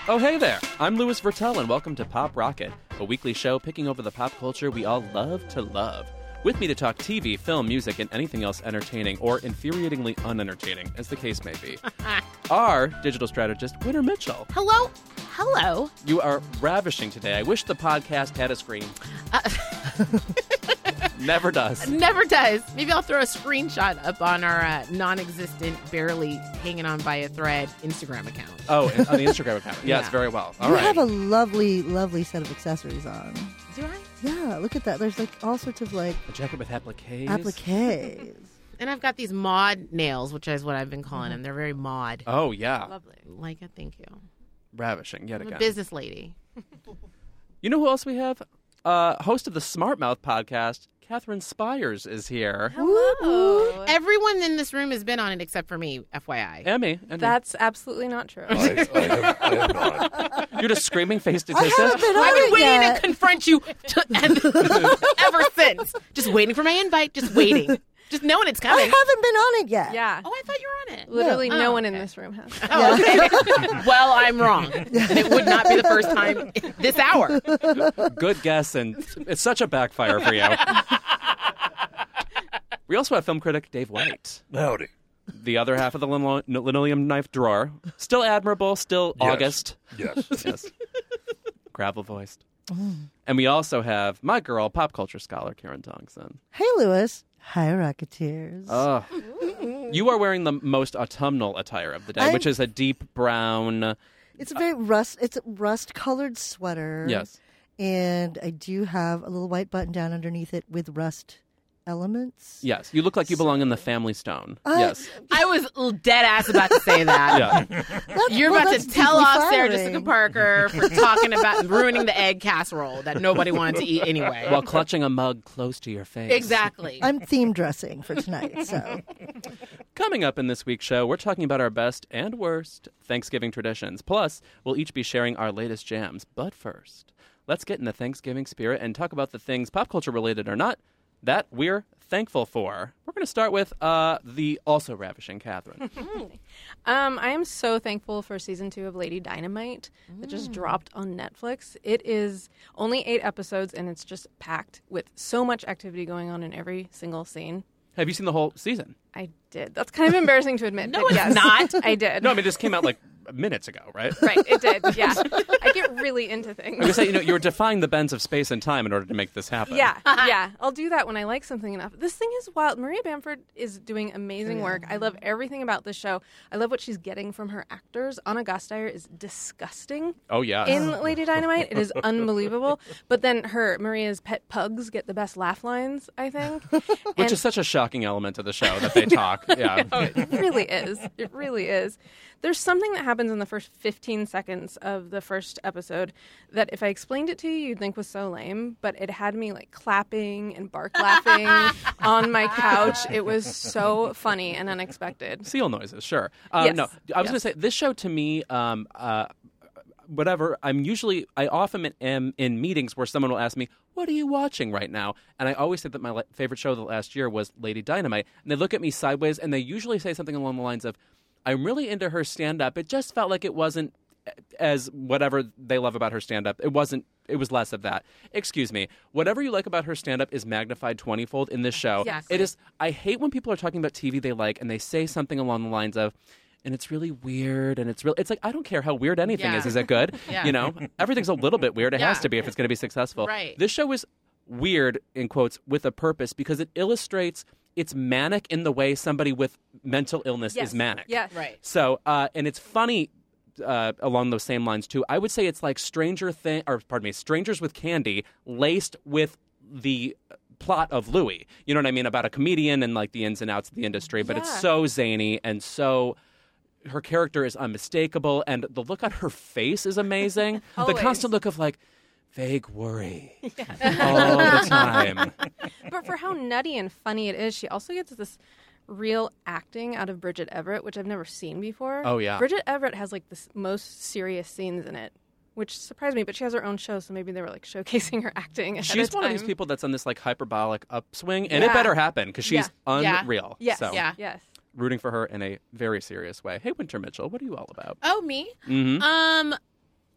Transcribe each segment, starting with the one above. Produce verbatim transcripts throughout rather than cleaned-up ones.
Oh, hey there. I'm Louis Vertel, and welcome to Pop Rocket, a weekly show picking over the pop culture we all love to love. With me to talk T V, film, music, and anything else entertaining or infuriatingly unentertaining, as the case may be, our digital strategist, Winter Mitchell. Hello. Hello. You are ravishing today. I wish the podcast had a screen. Uh- Never does. Never does. Maybe I'll throw a screenshot up on our uh, non-existent, barely hanging on by a thread Instagram account. Oh, on the Instagram account. Yes, yeah. Very well. All you right. have a lovely, lovely set of accessories on. Do I? Yeah, look at that. There's like all sorts of like... A jacket with appliques. Appliques. And I've got these mod nails, which is what I've been calling them. They're very mod. Oh, yeah. Lovely. Like it. Thank you. Ravishing, yet I'm again. a business lady. You know who else we have? Uh, host of the Smart Mouth podcast, Catherine Spires, is here. Hello. Everyone in this room has been on it except for me, F Y I. Emmy. And That's absolutely not true. I, I, have, I have not. You're just screaming face to I face. haven't been on I've been it waiting yet. to confront you to, and, ever since. Just waiting for my invite, just waiting. Just knowing it's I coming. haven't been on it yet. Yeah. Oh, I thought you were on it. Literally No. no Oh, one in okay. this room has. Oh, okay. Well, I'm wrong. And it would not be the first time this hour. Good guess, and it's such a backfire for you. We also have film critic Dave White. Howdy. The other half of the lino- linoleum knife drawer. Still admirable, still Yes. August. Yes. Yes. Gravel voiced. And we also have my girl, pop culture scholar Karen Thompson. Hey, Louis. Hi, Rocketeers. Oh. You are wearing the most autumnal attire of the day, I'm- which is a deep brown. It's a very rust. It's a rust-colored sweater. Yes. And I do have a little white button down underneath it with rust elements. Yes. You look like you belong in the Family Stone. Uh, yes. I was dead ass about to say that. Yeah. That's- You're well, about that's to tell deeply off Sarah flattering. Jessica Parker for talking about ruining the egg casserole that nobody wanted to eat anyway. While clutching a mug close to your face. Exactly. I'm theme dressing for tonight, so. Coming up in this week's show, we're talking about our best and worst Thanksgiving traditions. Plus, we'll each be sharing our latest jams. But first, let's get in the Thanksgiving spirit and talk about the things, pop culture related or not, that we're thankful for. We're going to start with uh, the also ravishing Catherine. Um, I am so thankful for season two of Lady Dynamite that just dropped on Netflix. It is only eight episodes, and it's just packed with so much activity going on in every single scene. Have you seen the whole season? I did. That's kind of embarrassing to admit. No, but it's yes, not. I did. No, I mean, it just came out like minutes ago, right? Right, it did. Yeah. I get really into I was things. going to say, you know, you're defying the bends of space and time in order to make this happen. Yeah, yeah. I'll do that when I like something enough. This thing is wild. Maria Bamford is doing amazing work. I love everything about this show. I love what she's getting from her actors. Anna Gasteyer is disgusting Oh, yeah. in Lady Dynamite. It is unbelievable. But then her, Maria's pet pugs get the best laugh lines, I think. Which And- is such a shocking element of the show that they talk. Yeah. It really is. It really is. There's something that happens in the first fifteen seconds of the first episode that if I explained it to you, you'd think was so lame, but it had me like clapping and bark laughing on my couch. It was so funny and unexpected. Seal noises, sure. Um, Yes. No, I was Yes. going to say, this show to me, um, uh, whatever, I'm usually, I often am in meetings where someone will ask me, what are you watching right now? And I always say that my la- favorite show of the last year was Lady Dynamite. And they look at me sideways and they usually say something along the lines of, I'm really into her stand-up. It just felt like it wasn't as whatever they love about her stand-up. It wasn't, it was less of that. Excuse me. Whatever you like about her stand-up is magnified twenty-fold in this show. Yes. It is, I hate when people are talking about T V they like and they say something along the lines of, and it's really weird, and it's real. It's like, I don't care how weird anything Yeah. is. Is it good? Yeah. You know, everything's a little bit weird. It has Yeah. to be if it's going to be successful. Right. This show is weird, in quotes, with a purpose because it illustrates it's manic in the way somebody with mental illness Yes. is manic. Yes. Right. So, uh, and it's funny uh, along those same lines too. I would say it's like Stranger Thing, or pardon me, Strangers with Candy, laced with the plot of Louie. You know what I mean, about a comedian and like the ins and outs of the industry. But it's Yeah. so zany and so. Her character is unmistakable, and the look on her face is amazing. the Always. constant look of like vague worry all the time. But for how nutty and funny it is, she also gets this real acting out of Bridget Everett, which I've never seen before. Oh, yeah. Bridget Everett has like the s- most serious scenes in it, which surprised me. But she has her own show, so maybe they were like showcasing her acting ahead She's of one of these time. people that's on this like hyperbolic upswing, and it Yeah. better happen because she's Yeah. Yeah. unreal. Yes. So, Yeah. Yes. rooting for her in a very serious way. Hey, Winter Mitchell, what are you all about? Oh, me? Mm-hmm. Um,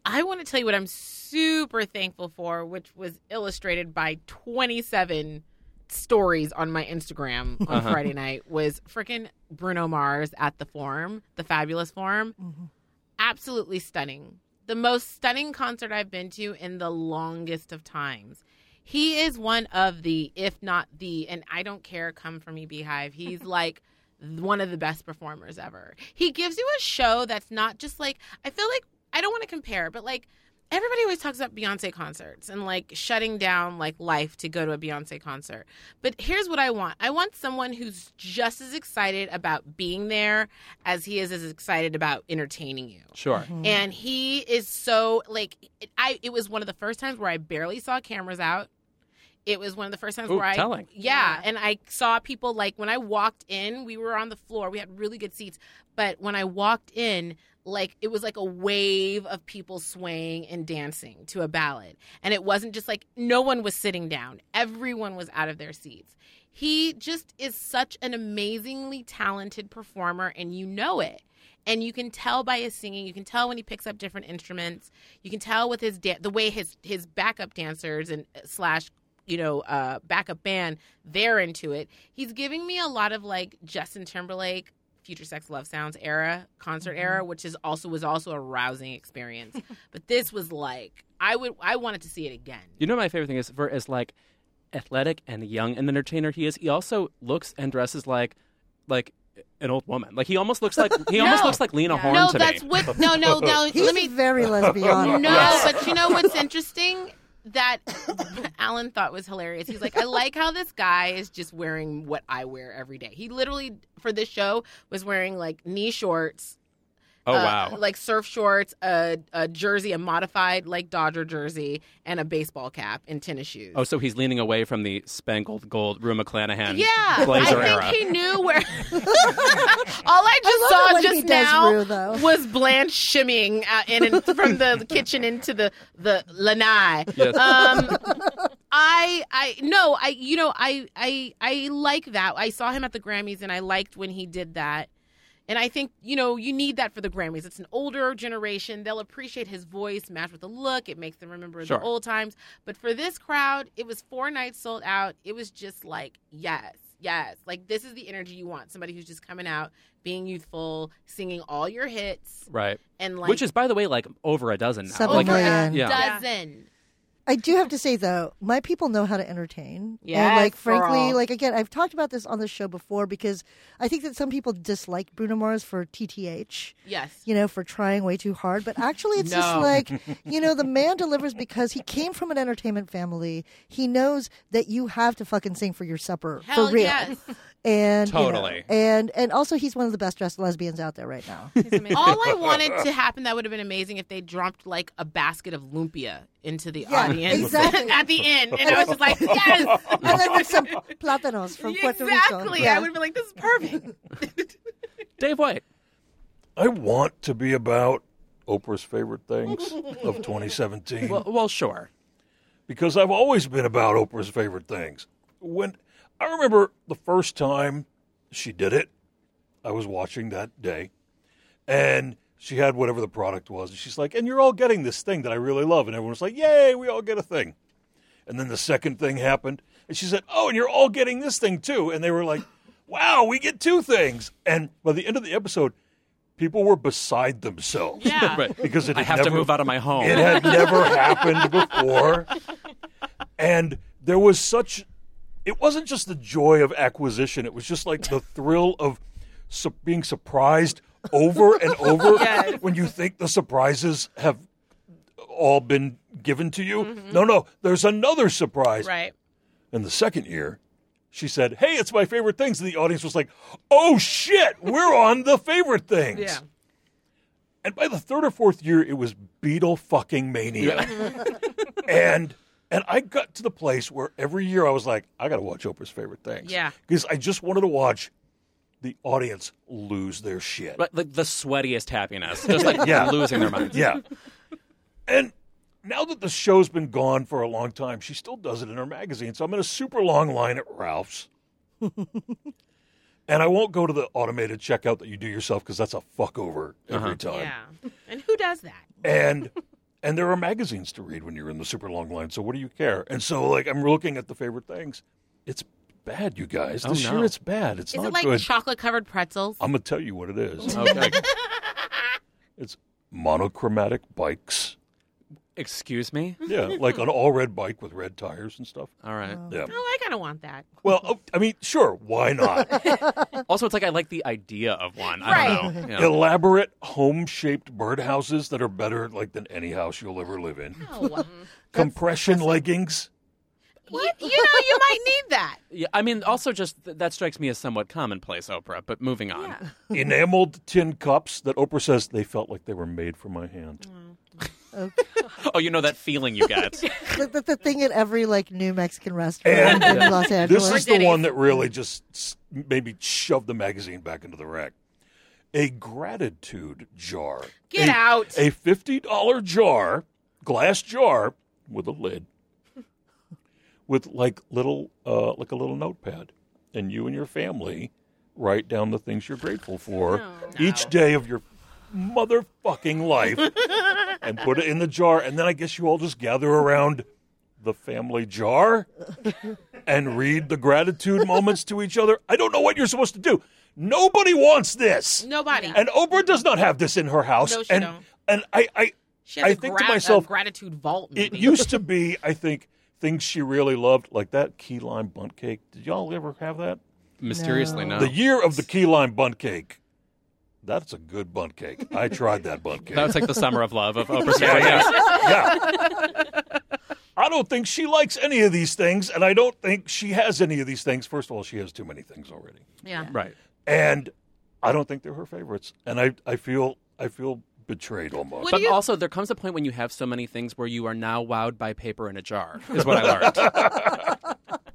I want to tell you what I'm super thankful for, which was illustrated by twenty-seven stories on my Instagram on Uh-huh. Friday night, was freaking Bruno Mars at the Forum, the Fabulous Forum. Mm-hmm. Absolutely stunning. The most stunning concert I've been to in the longest of times. He is one of the, if not the, and I don't care, come for me, Beehive. He's like one of the best performers ever. He gives you a show that's not just like, I feel like, I don't want to compare, but like, everybody always talks about Beyonce concerts and like shutting down like life to go to a Beyonce concert. But here's what I want. I want someone who's just as excited about being there as he is as excited about entertaining you. Sure. Mm-hmm. And he is so like it, I it was one of the first times where I barely saw cameras out. It was one of the first times Ooh, where I telling. Yeah, Yeah. and I saw people like when I walked in, we were on the floor. We had really good seats, but when I walked in, like it was like a wave of people swaying and dancing to a ballad. And it wasn't just like no one was sitting down. Everyone was out of their seats. He just is such an amazingly talented performer, and you know it. And you can tell by his singing. You can tell when he picks up different instruments. You can tell with his da- the way his his backup dancers and slash you know uh, backup band, they're into it. He's giving me a lot of like Justin Timberlake, Future Sex Love Sounds era, concert Mm-hmm. era, which is also was also a rousing experience. But this was like I would I wanted to see it again. You know, my favorite thing is for as like athletic and young an entertainer he is. He also looks and dresses like like an old woman. Like he almost looks like he almost No. looks like Lena Yeah. Horne No, to that's me. what no no no. He's Let me very lesbian. No, but you know what's interesting? That Alan thought was hilarious. He's like, I like how this guy is just wearing what I wear every day. He literally, for this show, was wearing like knee shorts. Oh uh, wow. Like surf shorts, a, a jersey, a modified like Dodger jersy, and a baseball cap and tennis shoes. Oh, so he's leaning away from the spangled gold Rue McClanahan yeah, blazer I think era. he knew where. All I just I love saw it when just he does now Rue, though. was Blanche shimmying uh, in, in from the kitchen into the the lanai. Yes. Um, I I no I you know I I I like that. I saw him at the Grammys and I liked when he did that. And I think, you know, you need that for the Grammys. It's an older generation. They'll appreciate his voice matched with the look. It makes them remember Sure. the old times. But for this crowd, it was four nights sold out. It was just like, yes, yes. Like, this is the energy you want. Somebody who's just coming out, being youthful, singing all your hits. Right. And like, Which is, by the way, like over a dozen now. Seven Like, over million. a Yeah. dozen. I do have to say though, my people know how to entertain. and Yes, like frankly, girl. like again, I've talked about this on the show before because I think that some people dislike Bruno Mars for T T H. Yes. You know, for trying way too hard. But actually, it's just No. like, you know, the man delivers because he came from an entertainment family. He knows that you have to fucking sing for your supper Hell for real. yes. And you know, Totally. and and also, he's one of the best dressed lesbians out there right now. He's amazing. All I wanted to happen that would have been amazing if they dropped like a basket of lumpia into the Yeah, audience exactly. at the end, and I was just like, yes, And then with some plátanos from Puerto Rico. exactly. Yeah. I would have been like, this is perfect. Dave White. I want to be about Oprah's favorite things of twenty seventeen Well, well, sure. because I've always been about Oprah's favorite things. When I remember the first time she did it, I was watching that day, and she had whatever the product was, and she's like, "And you're all getting this thing that I really love," and everyone was like, "Yay, we all get a thing." And then the second thing happened, and she said, "Oh, and you're all getting this thing too," and they were like, "Wow, we get two things." And by the end of the episode, people were beside themselves. Yeah. Right. Because it I had have never, to move out of my home. It had never happened before. And there was such, it wasn't just the joy of acquisition. It was just like the thrill of su- being surprised over and over Yes. when you think the surprises have all been given to you. No, no, there's another surprise. Right. And the second year, she said, "Hey, it's my favorite things." And the audience was like, "Oh shit, we're on the favorite things." Yeah. And by the third or fourth year, it was Beatle fucking mania. and and I got to the place where every year I was like, I got to watch Oprah's favorite things. Yeah. Because I just wanted to watch the audience lose their shit. But, like the sweatiest happiness, just like Yeah. losing their minds. Yeah. And now that the show's been gone for a long time, she still does it in her magazine. So I'm in a super long line at Ralph's. And I won't go to the automated checkout that you do yourself because that's a fuck over every time. Yeah. And who does that? And And there are magazines to read when you're in the super long line, so what do you care? And so, like, I'm looking at the favorite things. It's bad, you guys. Oh, This no. year it's bad. It's Is not it like good. chocolate-covered pretzels? I'm going to tell you what it is. Okay. It's monochromatic bikes. Excuse me? Yeah, like an all-red bike with red tires and stuff. All right. Yeah. Oh, I kind of want that. Well, oh, I mean, sure, why not? Also, it's like I like the idea of one. I Right. don't know. You know. Elaborate home-shaped birdhouses that are better, like, than any house you'll ever live in. No. Compression leggings. What? You know, you might need that. Yeah, I mean, also just th- that strikes me as somewhat commonplace, Oprah. But moving on. Yeah. Enameled tin cups that Oprah says they felt like they were made for my hand. Oh, you know that feeling you get. the, the, the thing at every like new Mexican restaurant And in Los Angeles. This is the Denny's. one that really just s- maybe shoved the magazine back into the rack. A gratitude jar. Get A- out. A fifty dollars jar, glass jar with a lid, with like little, uh, like a little notepad, and you and your family write down the things you're grateful for each day of your motherfucking life, and put it in the jar. And then I guess you all just gather around the family jar and read the gratitude moments to each other. I don't know what you're supposed to do. Nobody wants this. Nobody. And Oprah does not have this in her house. No, she and, don't. And I, I, She has I a think gra- to myself, a gratitude vault. it Maybe. used to be, I think, things she really loved, like that key lime bundt cake. Did y'all ever have that? Mysteriously, no. The year of the key lime bundt cake. That's a good bundt cake. I tried that bundt cake. That was like the summer of love of Oprah's yeah, favorite yeah, things. yeah. I don't think she likes any of these things, and I don't think she has any of these things. First of all, she has too many things already. Yeah. Right. And I don't think they're her favorites. And I, I feel I feel betrayed almost. What But do you- also, there comes a point when you have so many things where you are now wowed by paper in a jar, is what I learned.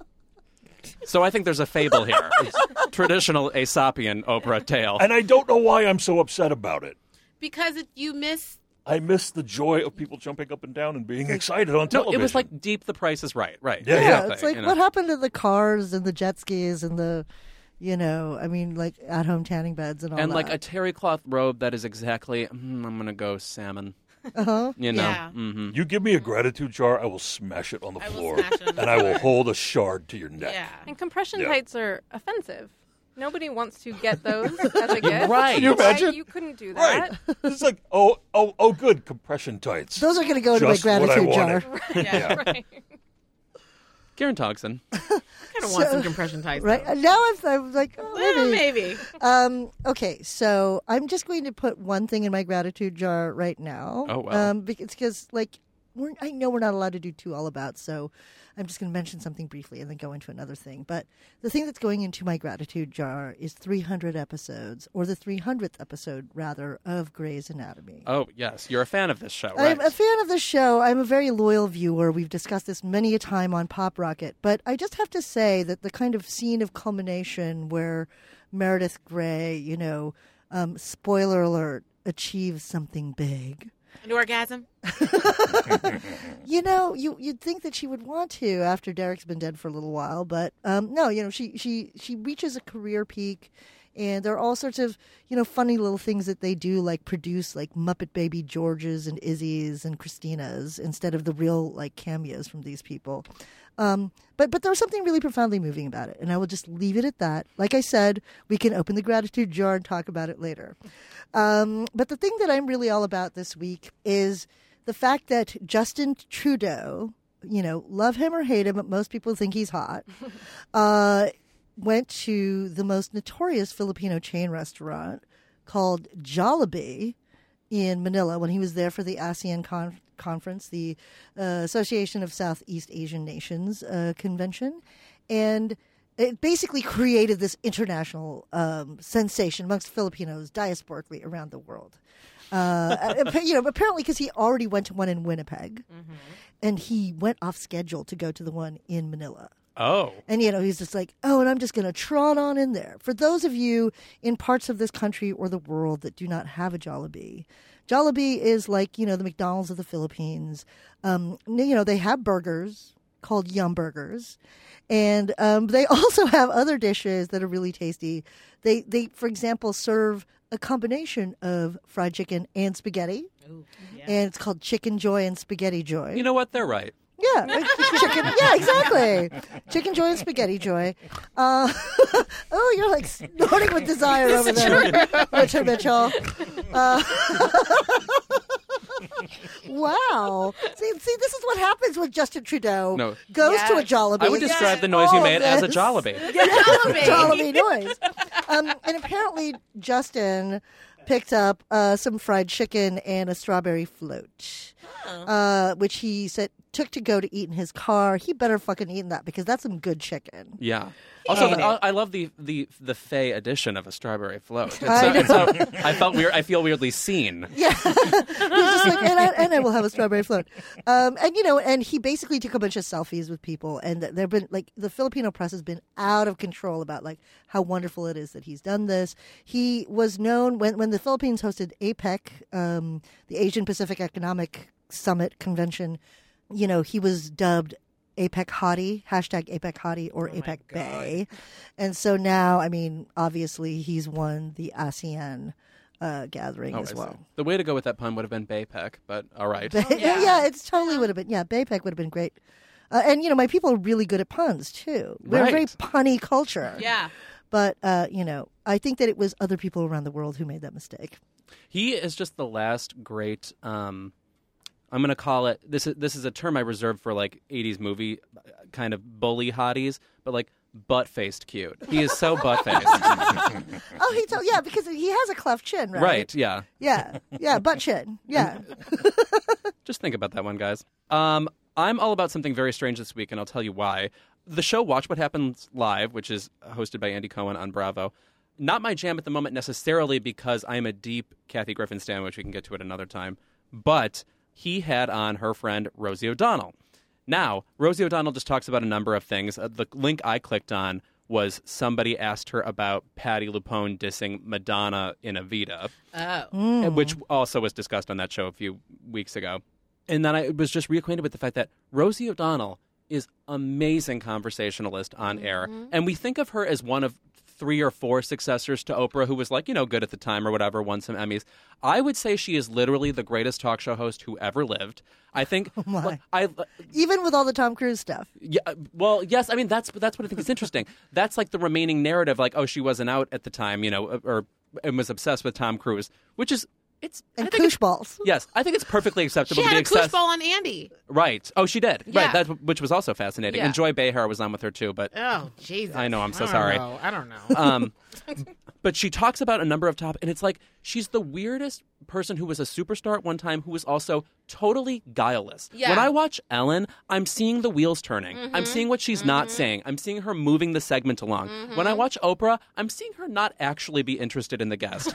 So I think there's a fable here. It's traditional Aesopian Oprah tale. And I don't know why I'm so upset about it. Because if you miss, I miss the joy of people jumping up and down and being excited on No, television. it was like Deep the Price is Right. Right. Yeah, Yeah, yeah. it's like You know. what happened to the cars and the jet skis and the, you know, I mean, like at home tanning beds and all And that. like a terry cloth robe that is exactly, mm, I'm going to go salmon. uh-huh. You know? Yeah. hmm You give me a gratitude jar, I will smash it on the I will floor. smash it on the and I will floor. hold a shard to your neck. yeah. And compression Yeah. tights are offensive. Nobody wants to get those as a gift. Right. Can you Why imagine? You couldn't do Right. that. It's like, oh, oh, oh, good, compression tights. Those are going to go into my Just what I gratitude jar. wanted. Yeah. Right. Karen Togson. I kind of want So- some compression ties. Right though. now, I'm, I'm like, oh, Well, maybe. maybe. Um, okay, so I'm just going to put one thing in my gratitude jar right now. Oh, wow. Um, because, because like we're, I know we're not allowed to do two all about, so I'm just going to mention something briefly and then go into another thing. But the thing that's going into my gratitude jar is three hundred episodes, or the three hundredth episode rather, of Grey's Anatomy. Oh, yes. You're a fan of this show, I'm right? a fan of the show. I'm a very loyal viewer. We've discussed this many a time on Pop Rocket. But I just have to say that the kind of scene of culmination where Meredith Grey, you know, um, spoiler alert, achieves something big. An orgasm. You know, you you'd think that she would want to after Derek's been dead for a little while, but um, no, you know, she she she reaches a career peak. And there are all sorts of, you know, funny little things that they do, like produce like Muppet Baby Georges and Izzy's and Christina's instead of the real like cameos from these people. Um, but but there was something really profoundly moving about it, and I will just leave it at that. Like I said, we can open the gratitude jar and talk about it later. Um, but the thing that I'm really all about this week is the fact that Justin Trudeau, you know, love him or hate him, but most people think he's hot. Uh, went to the most notorious Filipino chain restaurant called Jollibee in Manila when he was there for the ASEAN con- conference, the uh, Association of Southeast Asian Nations uh, convention. And it basically created this international um, sensation amongst Filipinos diasporically around the world. Uh, you know, apparently because he already went to one in Winnipeg, Mm-hmm. and he went off schedule to go to the one in Manila. Oh. And, you know, he's just like, oh, and I'm just going to trot on in there. For those of you in parts of this country or the world that do not have a Jollibee, Jollibee is like, you know, the McDonald's of the Philippines. Um, you know, they have burgers, called Yum Burgers. And um, they also have other dishes that are really tasty. They, they, for example, serve a combination of fried chicken and spaghetti. Ooh, yeah. And it's called Chicken Joy and Spaghetti Joy. You know what? They're right. Yeah, like chicken. Yeah, exactly. Chicken Joy and Spaghetti Joy. Uh, oh, you're like snorting with desire over there, Richard Mitchell. Uh, wow. See, see, this is what happens when Justin Trudeau No. goes Yes. to a Jollibee. I would and describe gets the noise you all made as a this. Jollibee. Jollibee. Jollibee noise. Um, and apparently, Justin picked up uh, some fried chicken and a strawberry float, uh, which he said took to go to eat in his car. He better fucking eat that because that's some good chicken. Yeah. Also, ate the, I I love the the the Fey edition of a strawberry float. It's I so, know. it's so, I felt weird. I feel weirdly seen. Yeah, he's just like, and I, and I will have a strawberry float. Um, and you know, and he basically took a bunch of selfies with people, and there've been like the Filipino press has been out of control about like how wonderful it is that he's done this. He was known when when the Philippines hosted APEC, um, the Asian Pacific Economic Summit Convention. You know, he was dubbed APEC Hottie, hashtag APEC Hottie or Oh my APEC God. Bay. And so now, I mean, obviously he's won the ASEAN uh, gathering Oh, as I see. well. The way to go with that pun would have been Baypec, but all right. Ba- yeah. yeah. it's totally would have been. Yeah, Baypec would have been great. Uh, and, you know, my people are really good at puns, too. We're a very Right. punny culture. Yeah. But, uh, you know, I think that it was other people around the world who made that mistake. He is just the last great. Um, I'm going to call it. This is this is a term I reserve for like eighties movie uh, kind of bully hotties, but like butt faced cute. He is so butt faced. Oh, he told, yeah, because he has a cleft chin, right? Right? Yeah. Yeah, yeah, butt chin. Yeah. Just think about that one, guys. Um, I'm all about something very strange this week, and I'll tell you why. The show Watch What Happens Live, which is hosted by Andy Cohen on Bravo, not my jam at the moment necessarily because I'm a deep Kathy Griffin stan, which we can get to at another time, but he had on her friend Rosie O'Donnell. Now, Rosie O'Donnell just talks about a number of things. Uh, the link I clicked on was somebody asked her about Patti LuPone dissing Madonna in Evita, Oh. which also was discussed on that show a few weeks ago. And then I was just reacquainted with the fact that Rosie O'Donnell is amazing conversationalist on air. And we think of her as one of three or four successors to Oprah, who was like, you know, good at the time or whatever, won some Emmys. I would say she is literally the greatest talk show host who ever lived. I think, Oh, my. I, Even with all the Tom Cruise stuff. yeah, well, yes. I mean, that's that's what I think is interesting. That's like the remaining narrative, like, oh, she wasn't out at the time, you know, or and was obsessed with Tom Cruise, which is it's And I think it's- koosh balls. Yes, I think it's perfectly acceptable She to be had a obsessed. koosh ball on Andy. Right. Oh, she did. Yeah. Right. That which was also fascinating. Yeah. And Joy Behar was on with her too, but Oh, Jesus. I know, I'm so I don't sorry. know. I don't know. um, but she talks about a number of topics, and it's like she's the weirdest person who was a superstar at one time who was also totally guileless. Yeah. When I watch Ellen, I'm seeing the wheels turning. I'm seeing what she's not saying. I'm seeing her moving the segment along. When I watch Oprah, I'm seeing her not actually be interested in the guest.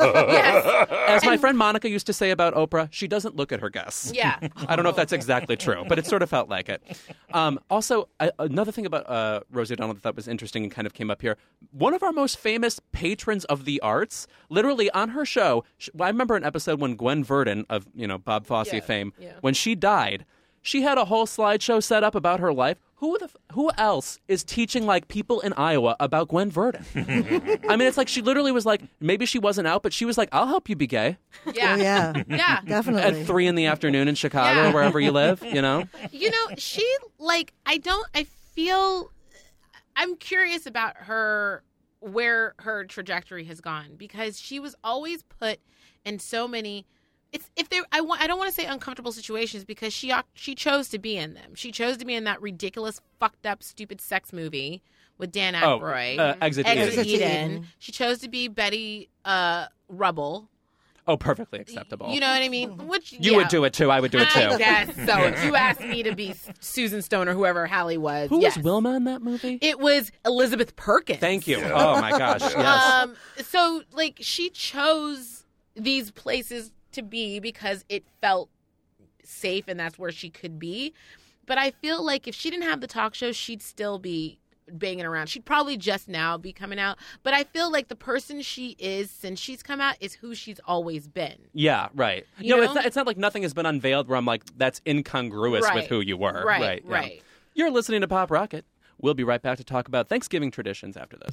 Yes. As my friend Monica used to say about Oprah, she doesn't look at her guests. Yeah. I don't know if that's exactly true, but it sort of felt like it. Um, also, I, another thing about uh, Rosie O'Donnell that I thought was interesting and kind of came up here, one of our most famous patrons of the arts, literally on her show, sh I remember an episode when Gwen Verdon of, you know, Bob Fosse Yeah, fame, yeah. when she died, she had a whole slideshow set up about her life. Who the f who else is teaching like people in Iowa about Gwen Verdon? I mean, it's like she literally was like, maybe she wasn't out, but she was like, I'll help you be gay Yeah. Oh, yeah. Yeah. Definitely. at three in the afternoon in Chicago Yeah. or wherever you live, you know? You know, she, like, I don't, I feel, I'm curious about her, where her trajectory has gone, because she was always put in so many, it's, if they, I want, I don't want to say uncomfortable situations, because she, she chose to be in them. She chose to be in that ridiculous, fucked up, stupid sex movie with Dan Oh, Aykroyd. uh, Exit Eden. Exit Exit Eden. Eden. She chose to be Betty uh, Rubble. Oh, perfectly acceptable. You know what I mean? Which You yeah. would do it too. I would do it too. I guess so. If you asked me to be Susan Stone or whoever Hallie was, Who yes. was Wilma in that movie? It was Elizabeth Perkins. Thank you. Oh my gosh. Yes. Um, so, like, she chose these places to be because it felt safe and that's where she could be. But I feel like if she didn't have the talk show, she'd still be banging around. She'd probably just now be coming out. But I feel like the person she is since she's come out is who she's always been. Yeah, right. You no, know? it's not, it's not like nothing has been unveiled where I'm like, that's incongruous Right. with who you were. Right, Right. yeah. right. You're listening to Pop Rocket. We'll be right back to talk about Thanksgiving traditions after this.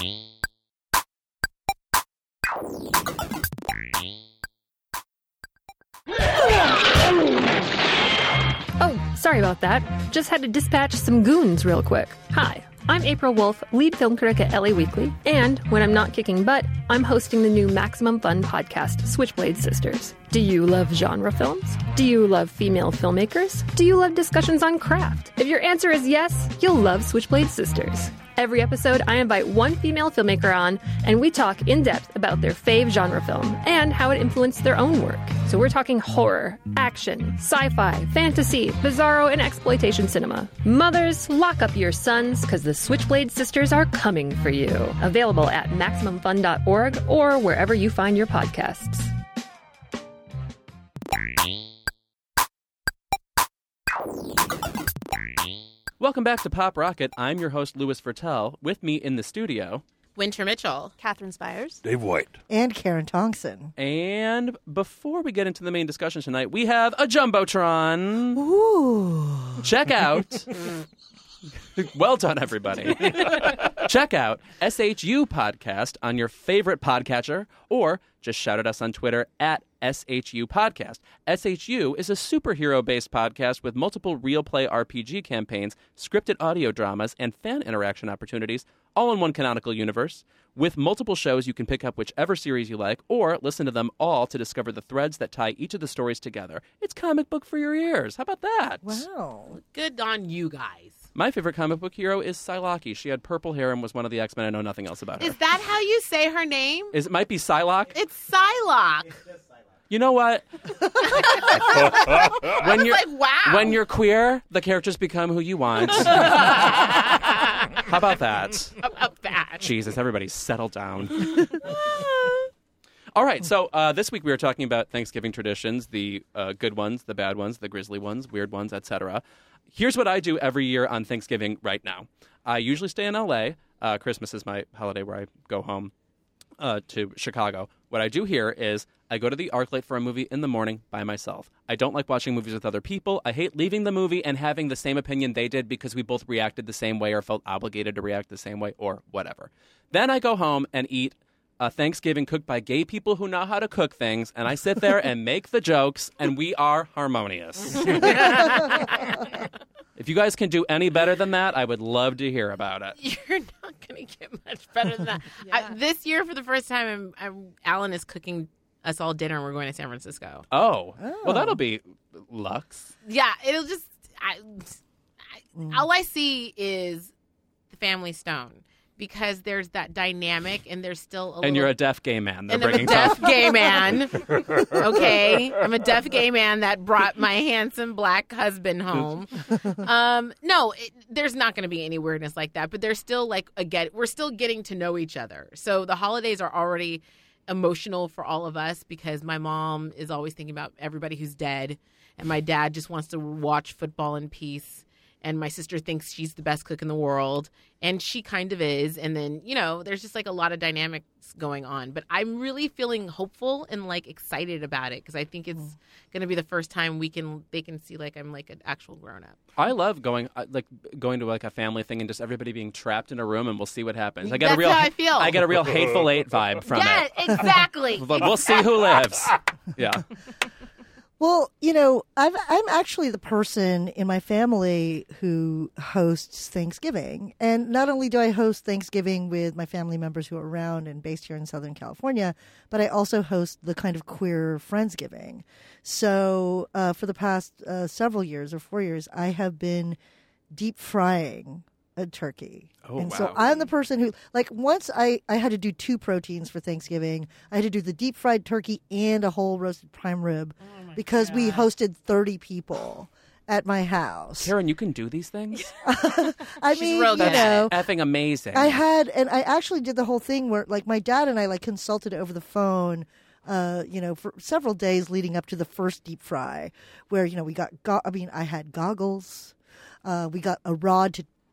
Oh, sorry about that. Just had to dispatch some goons real quick. Hi, I'm April Wolf, lead film critic at L A Weekly, and when I'm not kicking butt, I'm hosting the new Maximum Fun podcast, Switchblade Sisters. Do you love genre films? Do you love female filmmakers? Do you love discussions on craft? If your answer is yes, you'll love Switchblade Sisters. Every episode, I invite one female filmmaker on, and we talk in depth about their fave genre film and how it influenced their own work. So we're talking horror, action, sci-fi, fantasy, bizarro, and exploitation cinema. Mothers, lock up your sons, because the Switchblade Sisters are coming for you. Available at maximum fun dot org or wherever you find your podcasts. Welcome back to Pop Rocket. I'm your host, Louis Vertel. With me in the studio, Winter Mitchell. Catherine Spires. Dave White. And Karen Tongson. and before we get into the main discussion tonight, we have a Jumbotron. Ooh. Check out. Well done, everybody. Check out S H U Podcast on your favorite podcatcher, or just shout at us on Twitter at S H U Podcast. S H U is a superhero-based podcast with multiple real play R P G campaigns, scripted audio dramas, and fan interaction opportunities, all in one canonical universe. With multiple shows, you can pick up whichever series you like, or listen to them all to discover the threads that tie each of the stories together. It's comic book for your ears. How about that? Wow. Good on you guys. My favorite comic book hero is Psylocke. She had purple hair and was one of the X-Men. I know nothing else about her. Is that how you say her name? Is it might be Psylocke? It's Psylocke. You know what? when you're like, wow. when you're queer, the characters become who you want. How about that? How about that? Jesus, everybody settle down. All right, so uh, this week we were talking about Thanksgiving traditions, the uh, good ones, the bad ones, the grisly ones, weird ones, et cetera. Here's what I do every year on Thanksgiving right now. I usually stay in L A. Uh, Christmas is my holiday where I go home uh, to Chicago. What I do here is I go to the ArcLight for a movie in the morning by myself. I don't like watching movies with other people. I hate leaving the movie and having the same opinion they did because we both reacted the same way or felt obligated to react the same way or whatever. Then I go home and eat a Thanksgiving cooked by gay people who know how to cook things, and I sit there and make the jokes, and we are harmonious. If you guys can do any better than that, I would love to hear about it. You're not going to get much better than that. Yeah. I, this year, for the first time, I'm, I'm, Alan is cooking us all dinner, and we're going to San Francisco. Oh, Oh. well, that'll be Lux. Yeah, it'll just... I, I, all I see is the Family Stone, because there's that dynamic, and there's still a And little... you're a deaf gay man. They're And I'm a bringing deaf up. gay man. Okay, I'm a deaf gay man that brought my handsome black husband home. Um, no, it, there's not going to be any weirdness like that, but there's still like again, we're still getting to know each other. So the holidays are already emotional for all of us because my mom is always thinking about everybody who's dead, and my dad just wants to watch football in peace. And my sister thinks she's the best cook in the world, and she kind of is. And then, you know, there's just like a lot of dynamics going on. But I'm really feeling hopeful and like excited about it because I think it's going to be the first time we can they can see like I'm like an actual grown up. I love going uh, like going to like a family thing and just everybody being trapped in a room, and we'll see what happens. I get That's a real, how I feel. I get a real Hateful Eight vibe from Yeah, it. exactly. But we'll see who lives. Yeah. Well, you know, I've, I'm actually the person in my family who hosts Thanksgiving. And not only do I host Thanksgiving with my family members who are around and based here in Southern California, but I also host the kind of queer Friendsgiving. So uh, for the past uh, several years or four years, I have been deep frying a turkey. Oh, and wow. so I'm the person who, like, once I, I had to do two proteins for Thanksgiving. I had to do the deep fried turkey and a whole roasted prime rib because we hosted thirty people at my house. Karen, you can do these things? I She's mean, real you good at know, Effing amazing. I had, and I actually did the whole thing where, like, my dad and I, like, consulted over the phone, uh, you know, for several days leading up to the first deep fry, where, you know, we got, go- I mean, I had goggles, uh, we got a rod to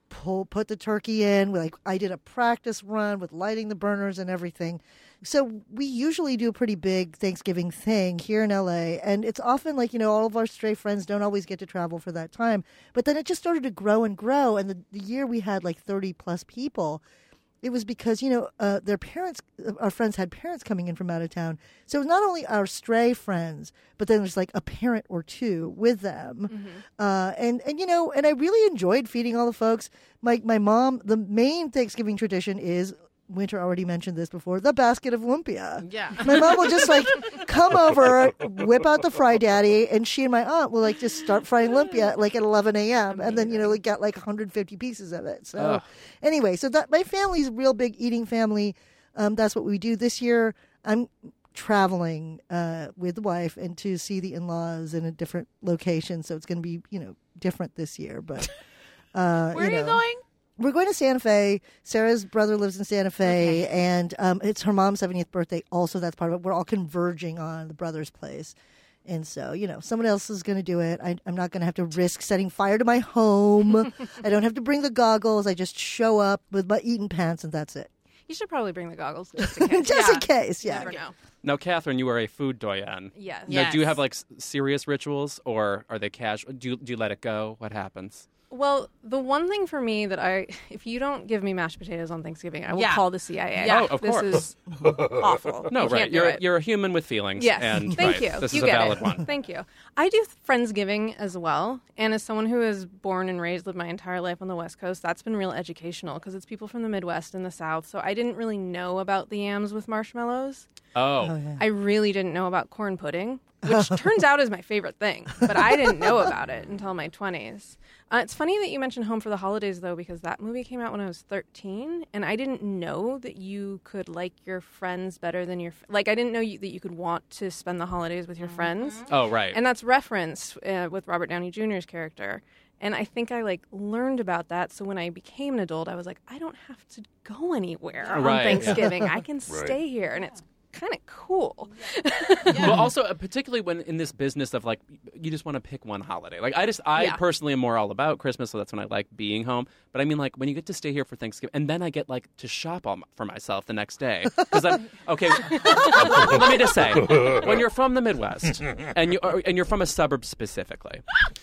pull, put the turkey in. We, like I did a practice run with lighting the burners and everything. So we usually do a pretty big Thanksgiving thing here in L A. And it's often like, you know, all of our stray friends don't always get to travel for that time. But then it just started to grow and grow. And the, the year we had like thirty plus people, it was because, you know, uh, their parents, our friends had parents coming in from out of town. So it was not only our stray friends, but then there's like a parent or two with them. Mm-hmm. Uh, and, and, you know, and I really enjoyed feeding all the folks. My, my mom, the main Thanksgiving tradition is, Winter already mentioned this before, the basket of lumpia. Yeah. My mom will just like come over, whip out the fry daddy, and she and my aunt will like just start frying lumpia like at eleven a.m. and then, you know, like get like one hundred fifty pieces of it. So Ugh. anyway, so that my family's a real big eating family. Um, that's what we do this year. I'm traveling uh, with the wife and to see the in-laws in a different location. So it's going to be, you know, different this year. But uh, Where you are you know. going? We're going to Santa Fe. Sarah's brother lives in Santa Fe, Okay. and um, it's her mom's seventieth birthday. Also, that's part of it. We're all converging on the brother's place. And so, you know, someone else is going to do it. I, I'm not going to have to risk setting fire to my home. I don't have to bring the goggles. I just show up with my Eton pants, and that's it. You should probably bring the goggles just in case. Just yeah. in case, You yeah. never know. Now, Catherine, you are a food doyen. Yes. Yeah. Now, do you Yes. have like s- serious rituals, or are they casual? Do you, do you let it go? What happens? Well, the one thing for me that I, if you don't give me mashed potatoes on Thanksgiving, I will Yeah. call the C I A. Yeah. Oh, of this course. is awful. No, You right. can't do You're it. you're a human with feelings. Yes. And Thank right, you. This you is a get valid it. one. Thank you. I do Friendsgiving as well. And as someone who is born and raised, lived my entire life on the West Coast, that's been real educational because it's people from the Midwest and the South. So I didn't really know about the yams with marshmallows. Oh, Oh, yeah. I really didn't know about corn pudding, which turns out is my favorite thing. But I didn't know about it until my twenties. Uh, it's funny that you mentioned Home for the Holidays, though, because that movie came out when I was thirteen, and I didn't know that you could like your friends better than your... Like, I didn't know you, that you could want to spend the holidays with your friends. oh, right. And that's referenced uh, with Robert Downey Junior's character. And I think I, like, learned about that. So when I became an adult, I was like, I don't have to go anywhere on Right. Thanksgiving. I can stay here, and it's kind of cool. Well, also, uh, particularly when in this business of like, you just want to pick one holiday. Like, I just, I Yeah. personally am more all about Christmas, so that's when I like being home. But I mean, like, when you get to stay here for Thanksgiving, and then I get like to shop all m- for myself the next day because I'm okay. Let me just say, when you're from the Midwest and you are, and you're from a suburb specifically,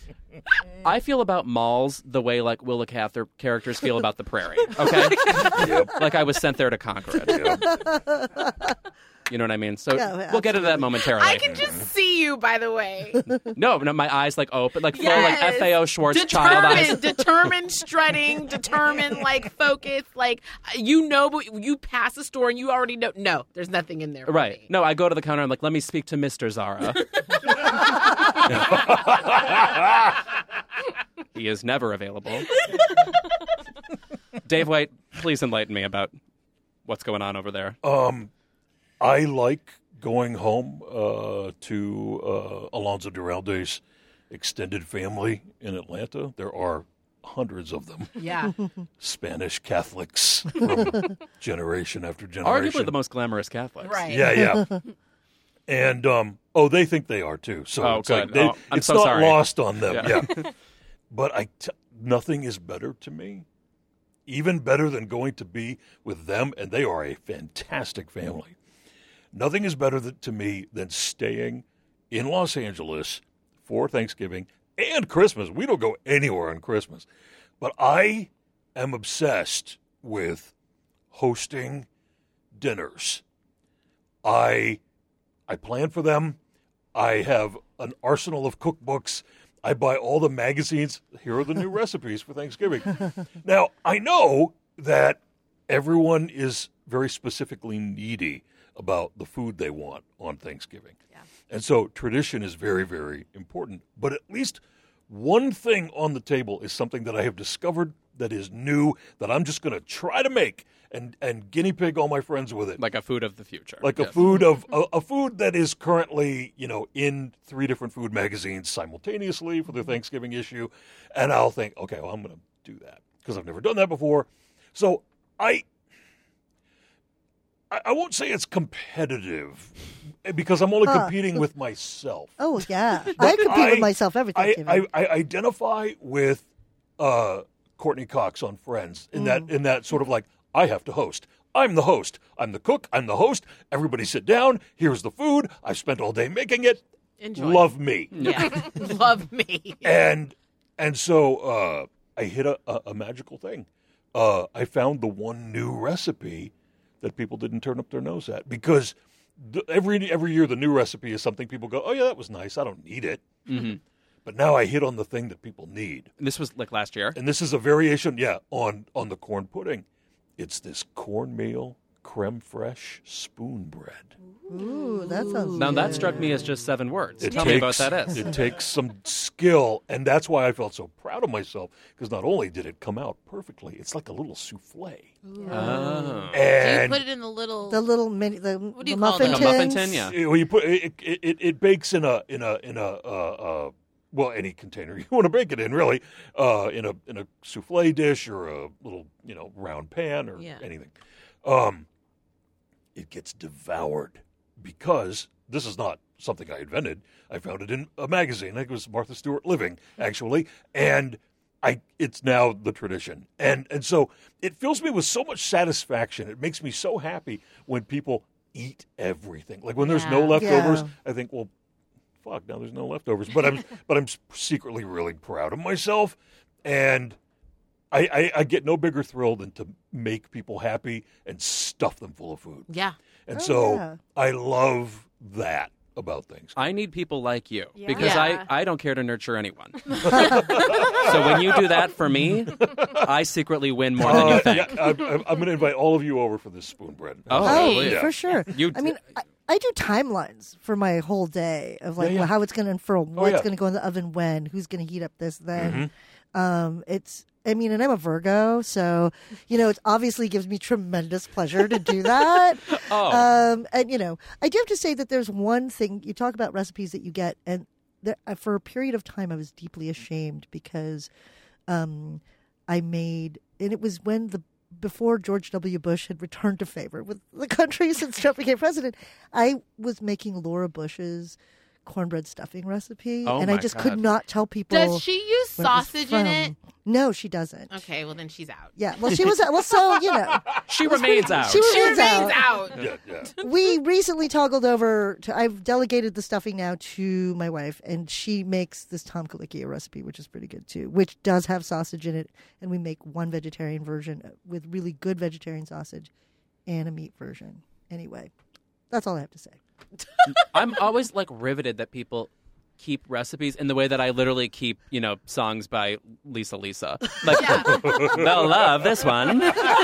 I feel about malls the way like Willa Cather characters feel about the prairie. Okay, like I was sent there to conquer it. You know what I mean? So Yeah, we'll get into that momentarily. I can just see you, by the way. No, no, my eyes like open, like full Yes. like F A O Schwartz child eyes. Determined, determined strutting, determined, like, focus. Like, you know, but you pass a store and you already know. No, there's nothing in there. For Right. me. No, I go to the counter. I'm like, let me speak to Mister Zara. He is never available. Dave White, please enlighten me about what's going on over there. Um, I like going home uh, to uh, Alonzo Duralde's extended family in Atlanta. There are hundreds of them, Yeah. Spanish Catholics from generation after generation. Arguably the most glamorous Catholics. Right. Yeah, yeah. And um, oh, they think they are too. So Oh, it's like good. they, Oh, I'm it's so not sorry. lost on them. Yeah. Yeah. But I, t- nothing is better to me, even better than going to be with them, and they are a fantastic family. Nothing is better th- to me than staying in Los Angeles for Thanksgiving and Christmas. We don't go anywhere on Christmas, but I am obsessed with hosting dinners. I I plan for them. I have an arsenal of cookbooks. I buy all the magazines. Here are the new recipes for Thanksgiving. Now, I know that everyone is very specifically needy about the food they want on Thanksgiving. Yeah. And so tradition is very, very important. But at least one thing on the table is something that I have discovered that is new, that I'm just going to try to make and, and guinea pig all my friends with it. Like a food of the future. Like Yes. a food of a, a food that is currently, you know, in three different food magazines simultaneously for the Thanksgiving issue, and I'll think, okay, well, I'm going to do that because I've never done that before. So I, I, I won't say it's competitive because I'm only Huh. competing with myself. Oh, yeah. I compete I- with myself every I, Thanksgiving. I, I identify with uh, Courtney Cox on Friends in that in that sort of like, I have to host. I'm the host. I'm the cook. I'm the host. Everybody sit down. Here's the food. I've spent all day making it. Enjoy. Love me. Yeah. Love me. And and so uh, I hit a, a, a magical thing. Uh, I found the one new recipe that people didn't turn up their nose at, because the, every every year the new recipe is something people go, oh yeah, that was nice. I don't need it. Mm-hmm. But now I hit on the thing that people need. This was like last year. And this is a variation, yeah, on, on the corn pudding. It's this cornmeal creme fraiche spoon bread. Ooh, that sounds Now, that good. struck me as just seven words. It Tell takes, me about that is. It takes some skill, and that's why I felt so proud of myself, because not only did it come out perfectly, it's like a little souffle. Oh. Do you And put it in the little? The little mini, the, do the you call muffin them? Like a muffin tins. tin, yeah. it, well, you put it, it, it, it bakes in a in a in a uh, uh, well, any container you want to bake it in, really, uh, in a in a souffle dish or a little you know round pan or Yeah. anything. Um, it gets devoured because this is not something I invented. I found it in a magazine. I think it was Martha Stewart Living, actually, and I it's now the tradition. And and so it fills me with so much satisfaction. It makes me so happy when people eat everything. Like when there's no Yeah. leftovers, Yeah. I think, well, fuck, now there's no leftovers. But I'm but I'm secretly really proud of myself, and I, I, I get no bigger thrill than to make people happy and stuff them full of food. Yeah. And Oh, so yeah. I love that about things. I need people like you Yeah. because Yeah. I, I don't care to nurture anyone. So when you do that for me, I secretly win more than you Uh, think. yeah, I, I, I'm going to invite all of you over for this spoon bread. Oh, Oh, please. yeah. for sure. You- I mean, I, I do timelines for my whole day of like Yeah, yeah. how it's going to unfurl, what's yeah. going to go in the oven when, who's going to heat up this then. Mm-hmm. Um, it's, I mean, and I'm a Virgo, so you know, it obviously gives me tremendous pleasure to do that. Oh. Um, and you know, I do have to say that there's one thing you talk about recipes that you get, and there, uh, for a period of time, I was deeply ashamed because um, I made, and it was when the before George W. Bush had returned to favor with the country since Trump became president, I was making Laura Bush's cornbread stuffing recipe, Oh, and I my just God. could not tell people. Does she use where it was sausage in from. it? No, she doesn't. Okay, well then she's out. Yeah, well, she was. Well, so you know, She remains out. she She remains remains out. out. Yeah, yeah. We recently toggled over to. I've delegated the stuffing now to my wife, and she makes this Tom Colicchio recipe, which is pretty good too, which does have sausage in it. And we make one vegetarian version with really good vegetarian sausage, and a meat version. Anyway, that's all I have to say. I'm always like riveted that people keep recipes in the way that I literally keep, you know, songs by Lisa Lisa. Like, they'll love this one.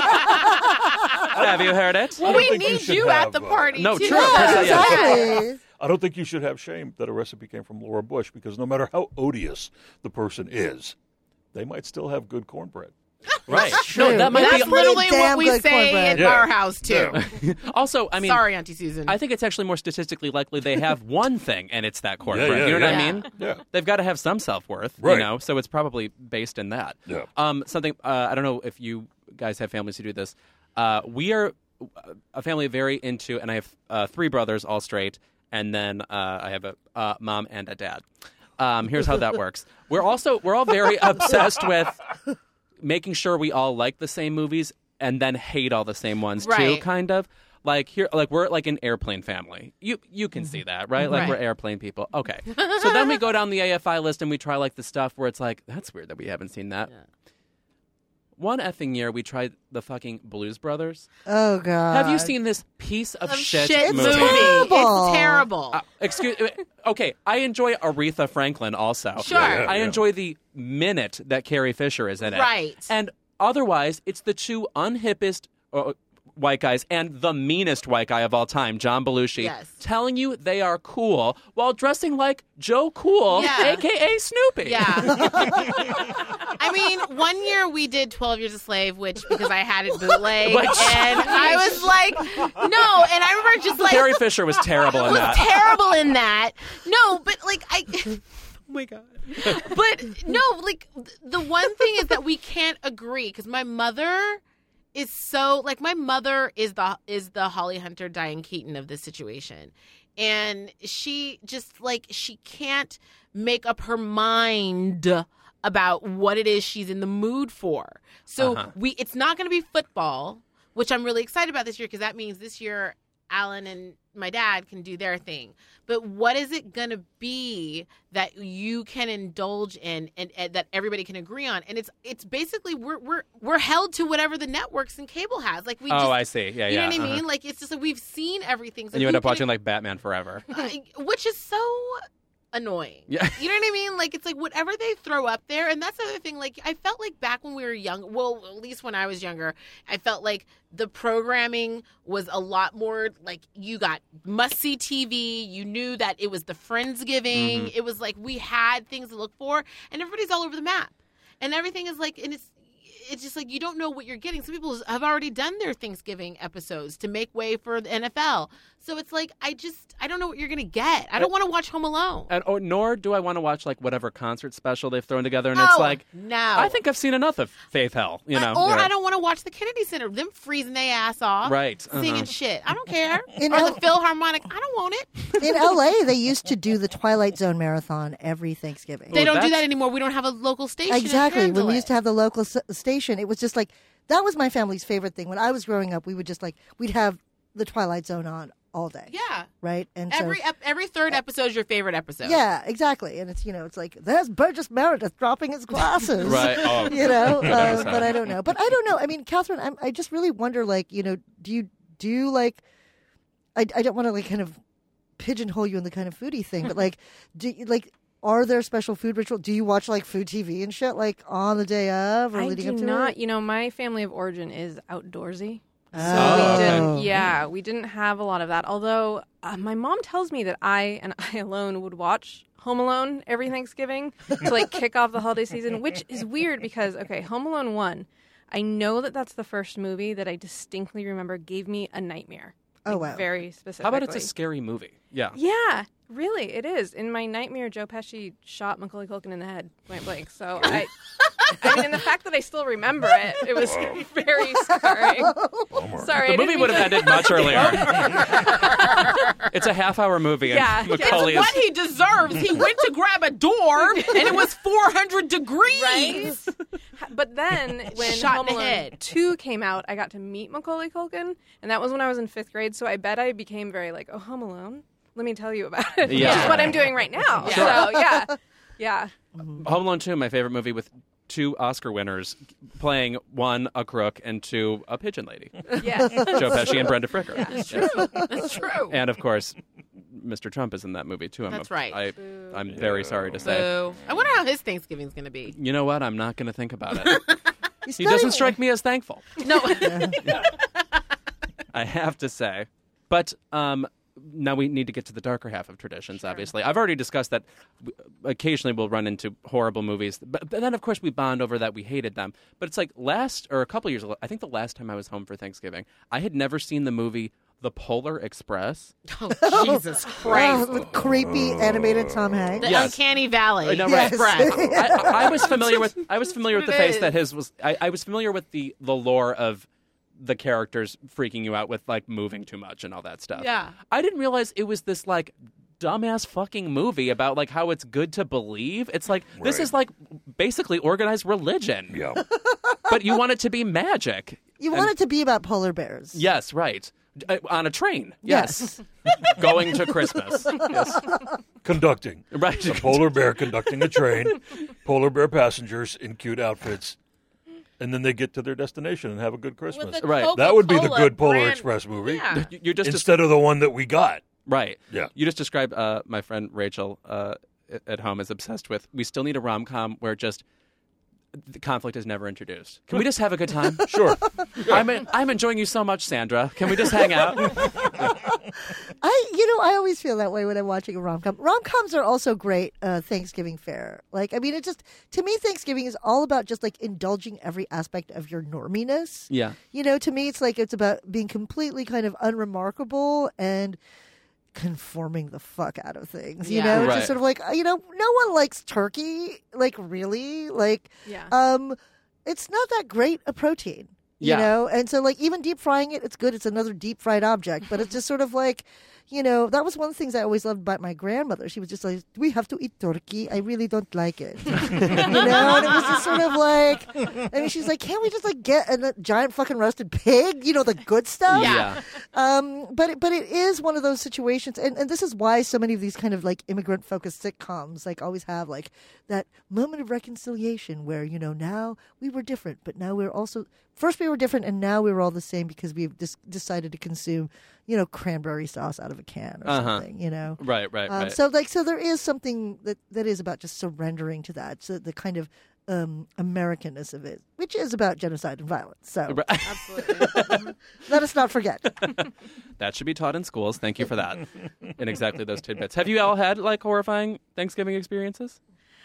Have you heard it? Well, don't we think you need should you at have, the uh, party. No, too. true. Yeah, Yeah. exactly. I don't think you should have shame that a recipe came from Laura Bush, because no matter how odious the person is, they might still have good cornbread. Right. true. No, that might That's be. literally damn what we good say cornbread. at Yeah. our house too. Yeah. Also, I mean, Sorry, Auntie Susan. I think it's actually more statistically likely they have one thing, and it's that cornbread. Yeah, yeah, you know what yeah. I mean? Yeah. They've got to have some self worth, Right. you know. So it's probably based in that. Yeah. Um, something uh, I don't know if you guys have families who do this. Uh, we are a family very into, and I have uh, three brothers, all straight, and then uh, I have a uh, mom and a dad. Um, here's how that works. We're also we're all very obsessed with making sure we all like the same movies and then hate all the same ones too, Right. kind of. Like here, like we're like an airplane family. You you can see that, right? Like Right. we're airplane people. Okay, so then we go down the A F I list and we try like the stuff where it's like that's weird that we haven't seen that. One effing year we tried the fucking Blues Brothers. Oh God. Have you seen this piece of, Of shit, shit movie? movie. terrible. It's terrible. Uh, excuse. Okay, I enjoy Aretha Franklin also. Sure. Yeah, yeah, I yeah. enjoy the minute that Carrie Fisher is in it. Right. And otherwise, it's the two unhippest uh, white guys and the meanest white guy of all time, John Belushi, Yes. telling you they are cool while dressing like Joe Cool, Yeah. a k a. Snoopy. Yeah. I mean, one year we did twelve Years a Slave, which, because I had it bootleg, Which- and I was like, no. And I remember just like, Carrie Fisher was terrible in was that. terrible in that. No, but like, I. Oh my God. But no, like, the one thing is that we can't agree, because my mother is so, like, my mother is the is the Holly Hunter, Diane Keaton of this situation. And she just, like, she can't make up her mind about what it is she's in the mood for. So Uh-huh. we it's not going to be football, which I'm really excited about this year because that means this year Alan and my dad can do their thing. But what is it going to be that you can indulge in and, and that everybody can agree on? And it's it's basically we're we're we're held to whatever the networks and cable has. Like we Oh, just, I see. Yeah, you yeah. know what I uh-huh. mean? Like it's just like we've seen everything. So And you who end up can- watching like Batman Forever. I- which is so annoying. Yeah. You know what I mean? Like it's like whatever they throw up there, and that's the other thing. Like I felt like back when we were young, well, at least when I was younger, I felt like the programming was a lot more like you got must see T V. You knew that it was the Friendsgiving. Mm-hmm. It was like we had things to look for, and everybody's all over the map, and everything is like, and it's. It's just like you don't know what you're getting. Some people have already done their Thanksgiving episodes to make way for the N F L. So it's like I just I don't know what you're gonna get. I don't want to watch Home Alone. And or, nor do I want to watch like whatever concert special they've thrown together, and Oh, it's like no. I think I've seen enough of Faith Hill. You know, or yeah. I don't want to watch the Kennedy Center. Them freezing their ass off, Right, uh-huh. Singing shit. I don't care. In or L- the Philharmonic. I don't want it. In L A, they used to do the Twilight Zone marathon every Thanksgiving. They don't do that's- that anymore. We don't have a local station. Exactly. When we used to have. have the local s- station, it was just like that was my family's favorite thing. When I was growing up, we would just like we'd have the Twilight Zone on all day. Yeah. Right. And Every so ep- every third episode is your favorite episode. yeah, exactly. And it's you know it's like there's Burgess Meredith dropping his glasses. Right. Oh, You know, good uh, episode. but I don't know. But I don't know. I mean, Catherine, I'm, I just really wonder. Like, you know, do you do you like? I I don't want to like kind of pigeonhole you in the kind of foodie thing, but like, do you, like. Are there special food rituals? Do you watch like food T V and shit like on the day of or I leading do up to not. it? You know, my family of origin is outdoorsy. So Oh. we Oh. didn't, yeah, we didn't have a lot of that. Although uh, my mom tells me that I and I alone would watch Home Alone every Thanksgiving to like kick off the holiday season, which is weird because okay, Home Alone one, I know that that's the first movie that I distinctly remember gave me a nightmare. Oh, Like, wow. very specifically. How about it's a scary movie? Yeah. Yeah, really, it is. In my nightmare, Joe Pesci shot Macaulay Culkin in the head, point blank. So I, I mean, and the fact that I still remember it, it was very scarring. Sorry, The I didn't movie mean would have to- ended much earlier. It's a half-hour movie, and Yeah. Macaulay It's is. what he deserves. He went to grab a door, and it was four hundred degrees. Right? But then when Shot in Home the Alone head. two came out, I got to meet Macaulay Culkin, and that was when I was in fifth grade. So I bet I became very like, oh, Home Alone. Let me tell you about it. Yeah. Which is what I'm doing right now. Yeah. So yeah, yeah. Home Alone two, my favorite movie, with two Oscar winners playing one a crook and two a pigeon lady. Yes. Joe Pesci and Brenda Fricker. That's true. That's true. And of course, Mister Trump is in that movie too. I'm That's a- right. I, I'm very sorry to say. Boo. I wonder how his Thanksgiving's going to be. You know what? I'm not going to think about it. He's He not doesn't even- strike me as thankful, No. I have to say. But um, now we need to get to the darker half of traditions, obviously. I've already discussed that w- occasionally we'll run into horrible movies. But, but then, of course, we bond over that we hated them. But it's like last, or a couple years ago, I think the last time I was home for Thanksgiving, I had never seen the movie The Polar Express. Oh, Jesus Oh, Christ. with creepy animated Tom Hanks. The Yes. Uncanny Valley. I know, Yes. right? Express. I, I, I was familiar with I was familiar with the That's what it face is. that his was. I, I was familiar with the the lore of the characters freaking you out with like moving too much and all that stuff. Yeah. I didn't realize it was this like dumbass fucking movie about like how it's good to believe. It's like this Right. is like basically organized religion, Yeah. but you want it to be magic. You And- want it to be about polar bears. Yes, right. Uh, on a train. Yes. Going to Christmas. Yes. Conducting. Right. A polar bear conducting a train, polar bear passengers in cute outfits, and then they get to their destination and have a good Christmas. With the Right. That would be the Coca-Cola good Polar brand- Express movie. Yeah. You- You're just Instead of the one that we got. Right. Yeah. You just described uh, my friend Rachel uh, at home is obsessed with. We still need a rom com where just the conflict is never introduced. Can we just have a good time? Sure. I'm en- I'm enjoying you so much, Sandra. Can we just hang out? I, you know, I always feel that way when I'm watching a rom com. Rom coms are also great uh, Thanksgiving fare. Like, I mean, it just to me, Thanksgiving is all about just like indulging every aspect of your norminess. Yeah. You know, to me, it's like it's about being completely kind of unremarkable and conforming the fuck out of things. You Yeah. know, Right. just sort of like you know, no one likes turkey. Like, really, like, Yeah. um, it's not that great a protein. You Yeah. know, and so like even deep frying it, it's good. It's another deep fried object, but it's just sort of like, you know, that was one of the things I always loved about my grandmother. She was just like, "Do we have to eat turkey? I really don't like it." You know, and it was just sort of like, I mean, she's like, "Can't we just like get a, a giant fucking roasted pig? You know, the good stuff." Yeah. Um, but it, but it is one of those situations, and, and this is why so many of these kind of like immigrant focused sitcoms like always have like that moment of reconciliation where, you know, now we were different, but now we're also first we were different, and now we were all the same because we've just decided to consume, you know, cranberry sauce out of a can or Uh-huh. something. You know, Right, right, um, right. so like so there is something that that is about just surrendering to that, so the kind of um, Americanness of it, which is about genocide and violence. So Right. Absolutely. let us not forget. That should be taught in schools. Thank you for that. And exactly those tidbits. Have you all had like horrifying Thanksgiving experiences?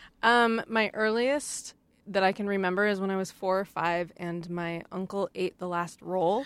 Um, my earliest that I can remember is when I was four or five, and my uncle ate the last roll.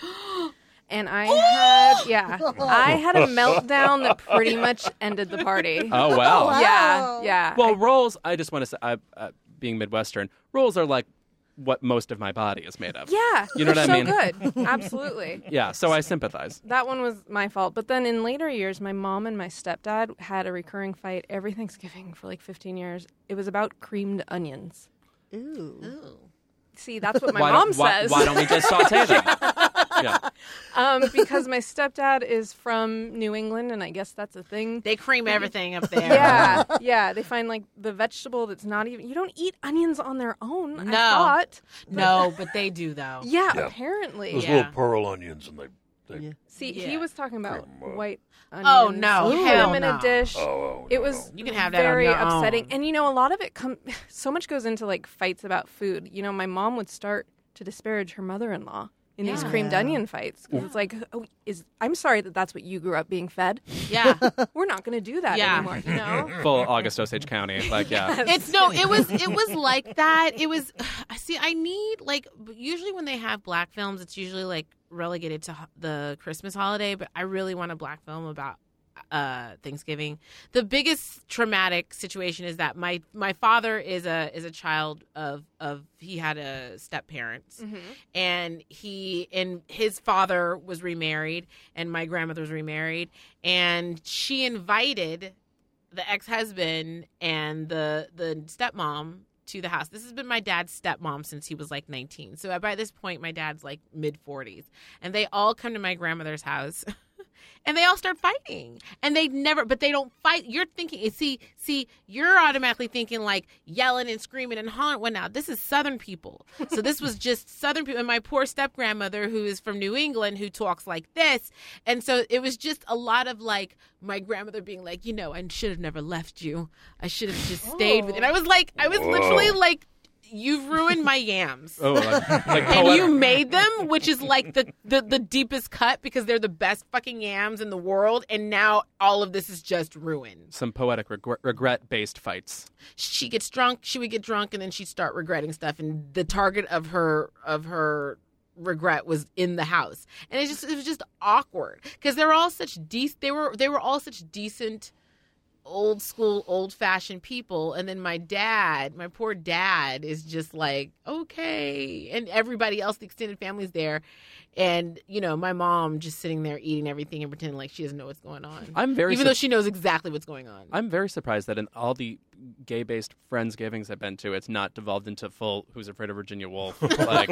And I had, yeah, I had a meltdown that pretty much ended the party. Oh, wow. wow. Yeah, yeah. Well, rolls, I just want to say, I, uh, being Midwestern, rolls are like what most of my body is made of. yeah, You know they're what I so good. Absolutely. Yeah, so I sympathize. That one was my fault. But then in later years, my mom and my stepdad had a recurring fight every Thanksgiving for like fifteen years. It was about creamed onions. Ooh. Ooh. See, that's what my why mom don't, why- says. Why, don't we just saute them? Yeah. um, because my stepdad is from New England, and I guess that's a thing. They cream everything up there. Yeah, yeah. They find like the vegetable that's not even. You don't eat onions on their own. I No. thought. No, but they do though. Yeah, Yeah. apparently. Those Yeah. little pearl onions, and they. they Yeah. See, Yeah. he was talking about Cream, uh, white Oh, onions. no. Put Hell them in no. a dish. Oh, oh, It no, was no. You can have that on very your upsetting. own. And you know, a lot of it come so much goes into like fights about food. You know, my mom would start to disparage her mother-in-law in these Yeah. creamed onion fights. 'Cause it's like, oh, is I'm sorry that that's what you grew up being fed. Yeah. We're not going to do that Yeah. anymore, you know? Full August Osage County. Like, yeah. It's no, it was it was like that. It was I see I need like usually when they have black films, it's usually like relegated to ho- the Christmas holiday, but I really want a black film about uh Thanksgiving. The biggest traumatic situation is that my my father is a is a child of of he had a step parents, and he and his father was remarried, and my grandmother was remarried, and she invited the ex-husband and the the stepmom to the house. This has been my dad's stepmom since he was like nineteen. So by this point, my dad's like mid forties, and they all come to my grandmother's house. And they all start fighting, and they never, but they don't fight. You're thinking, see, see, you're automatically thinking like yelling and screaming and hollering. Well, now this is Southern people, so this was just Southern people. And my poor step grandmother, who is from New England, who talks like this, and so it was just a lot of like my grandmother being like, you know, I should have never left you. I should have just stayed with you. And I was like, I was literally like, you've ruined my yams. Oh, like, like And poet- you made them, which is like the, the, the deepest cut because they're the best fucking yams in the world. And now all of this is just ruined. some poetic regret- regret-based fights. She gets drunk. She would get drunk, and then she'd start regretting stuff. And the target of her of her regret was in the house. And it just it was just awkward because they're all such decent. They were they were all such decent, old school, old fashioned people. And then my dad, my poor dad, is just like, okay. And everybody else, the extended family's there. And, you know, my mom just sitting there eating everything and pretending like she doesn't know what's going on. I'm very Even sup- though she knows exactly what's going on. I'm very surprised that in all the gay-based Friendsgivings I've been to, it's not devolved into full Who's Afraid of Virginia Woolf. Like,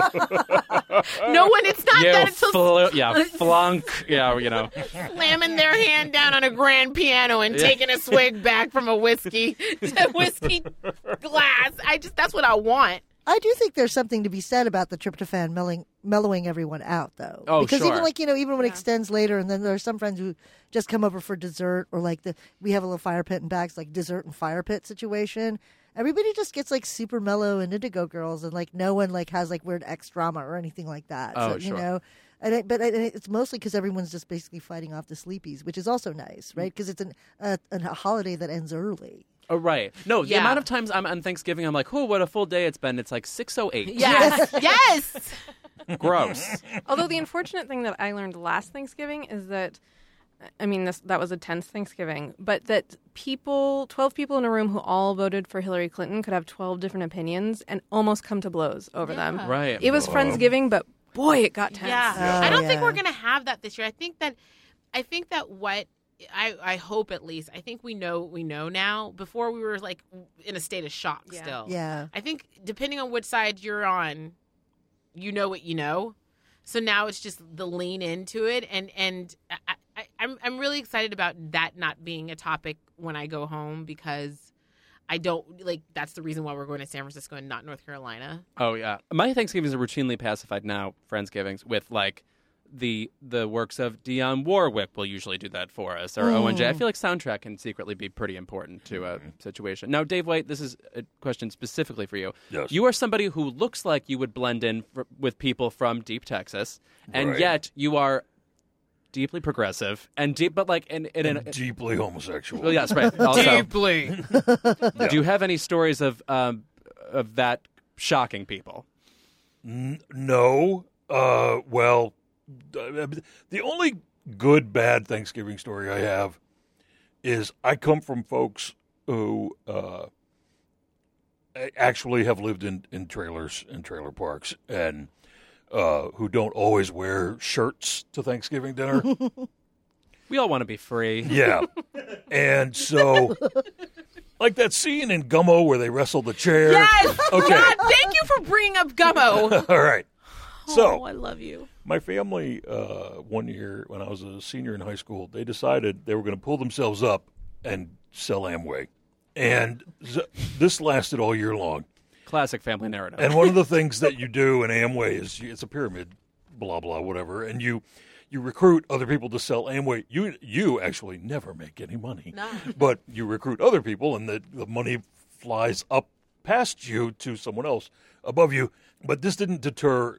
No one, it's not you that. It's so fl- yeah, flunk. Yeah, you know. slamming their hand down on a grand piano and Yeah. taking a swig back from a whiskey a whiskey glass. I just that's what I want. I do think there's something to be said about the tryptophan mellowing, mellowing everyone out, though. Oh, because sure. even like you know, even when it extends later, and then there are some friends who just come over for dessert, or like the we have a little fire pit in bags, like dessert and fire pit situation. Everybody just gets like super mellow and Indigo Girls, and like no one like has like weird ex drama or anything like that. Oh, so, sure. You know. And it, but it, it's mostly because everyone's just basically fighting off the sleepies, which is also nice, right? Because it's an, a, a holiday that ends early. Oh, right. No, the Yeah. amount of times I'm on Thanksgiving, I'm like, oh, what a full day it's been. It's like six oh eight. Yes, yes. Gross. Although the unfortunate thing that I learned last Thanksgiving is that, I mean, this that was a tense Thanksgiving, but that people, twelve people in a room who all voted for Hillary Clinton could have twelve different opinions and almost come to blows over them. Right. It was Friendsgiving, but boy, it got tense. Yeah. Oh, I don't think yeah. we're going to have that this year. I think that I think that what I, I hope at least, I think we know what we know now. Before we were like in a state of shock Yeah. still. Yeah. I think depending on which side you're on, you know what you know. So now it's just the lean into it, and and I, I, I'm I'm really excited about that not being a topic when I go home, because I don't like that's the reason why we're going to San Francisco and not North Carolina. Oh yeah, my Thanksgivings are routinely pacified now. Friendsgivings with like the the works of Dionne Warwick will usually do that for us, or O N J. I feel like soundtrack can secretly be pretty important to a situation. Now, Dave White, this is a question specifically for you. Yes. You are somebody who looks like you would blend in f- with people from deep Texas, and Right. yet you are deeply progressive and deep, but like in, in, in And deeply homosexual. well, yes, right. Also, Deeply. do you have any stories of um, of that shocking people? No. Uh, well, uh, the only good, bad Thanksgiving story I have is I come from folks who uh, actually have lived in, in trailers and trailer parks and uh, who don't always wear shirts to Thanksgiving dinner. We all want to be free. Yeah. And so, like that scene in Gummo where they wrestle the chair. Yes. Okay. God, thank you for bringing up Gummo. All right. So, Oh, I love you. my family, uh, one year when I was a senior in high school, they decided they were going to pull themselves up and sell Amway. And z- this lasted all year long. Classic family narrative. And one of the things that you do in Amway is you, it's a pyramid, blah, blah, whatever. And you you recruit other people to sell Amway. You you actually never make any money. No. But you recruit other people, and the, the money flies up past you to someone else above you. But this didn't deter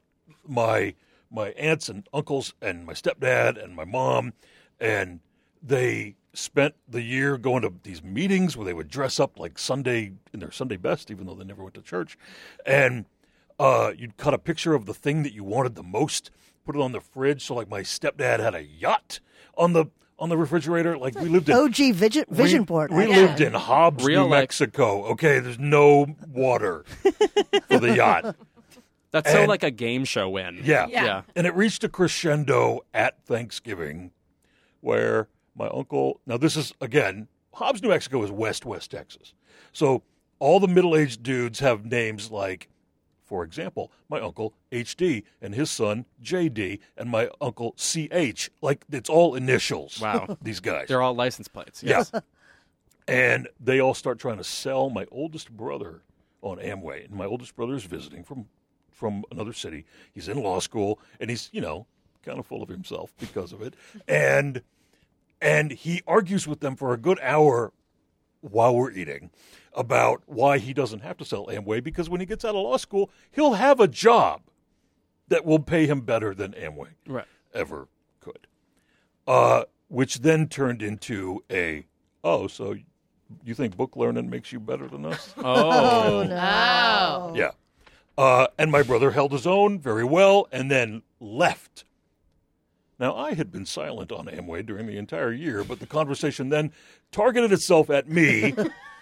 my my aunts and uncles and my stepdad and my mom, and they spent the year going to these meetings where they would dress up like Sunday in their Sunday best, even though they never went to church, and uh, you'd cut a picture of the thing that you wanted the most, put it on the fridge. So like my stepdad had a yacht on the on the refrigerator. Like we lived in O G vision, vision we, board. We right? lived in Hobbs, Real New life. Mexico. Okay, there's no water for the yacht. That's so and- like a game show win. Yeah. Yeah. Yeah. And it reached a crescendo at Thanksgiving where my uncle, now this is, again, Hobbs, New Mexico is West, West Texas. So all the middle-aged dudes have names like, for example, my uncle H D and his son J D and my uncle C H. Like, it's all initials. Wow. These guys. They're all license plates. Yeah. Yes. And they all start trying to sell my oldest brother on Amway. And my oldest brother is visiting from, from another city. He's in law school, and he's, you know, kind of full of himself because of it. And and he argues with them for a good hour while we're eating about why he doesn't have to sell Amway, because when he gets out of law school, he'll have a job that will pay him better than Amway Right. ever could. Uh, which then turned into a, oh, so you think book learning makes you better than us? Oh. No. Oh. Yeah. Uh, and my brother held his own very well and then left. Now, I had been silent on Amway during the entire year, but the conversation then targeted itself at me.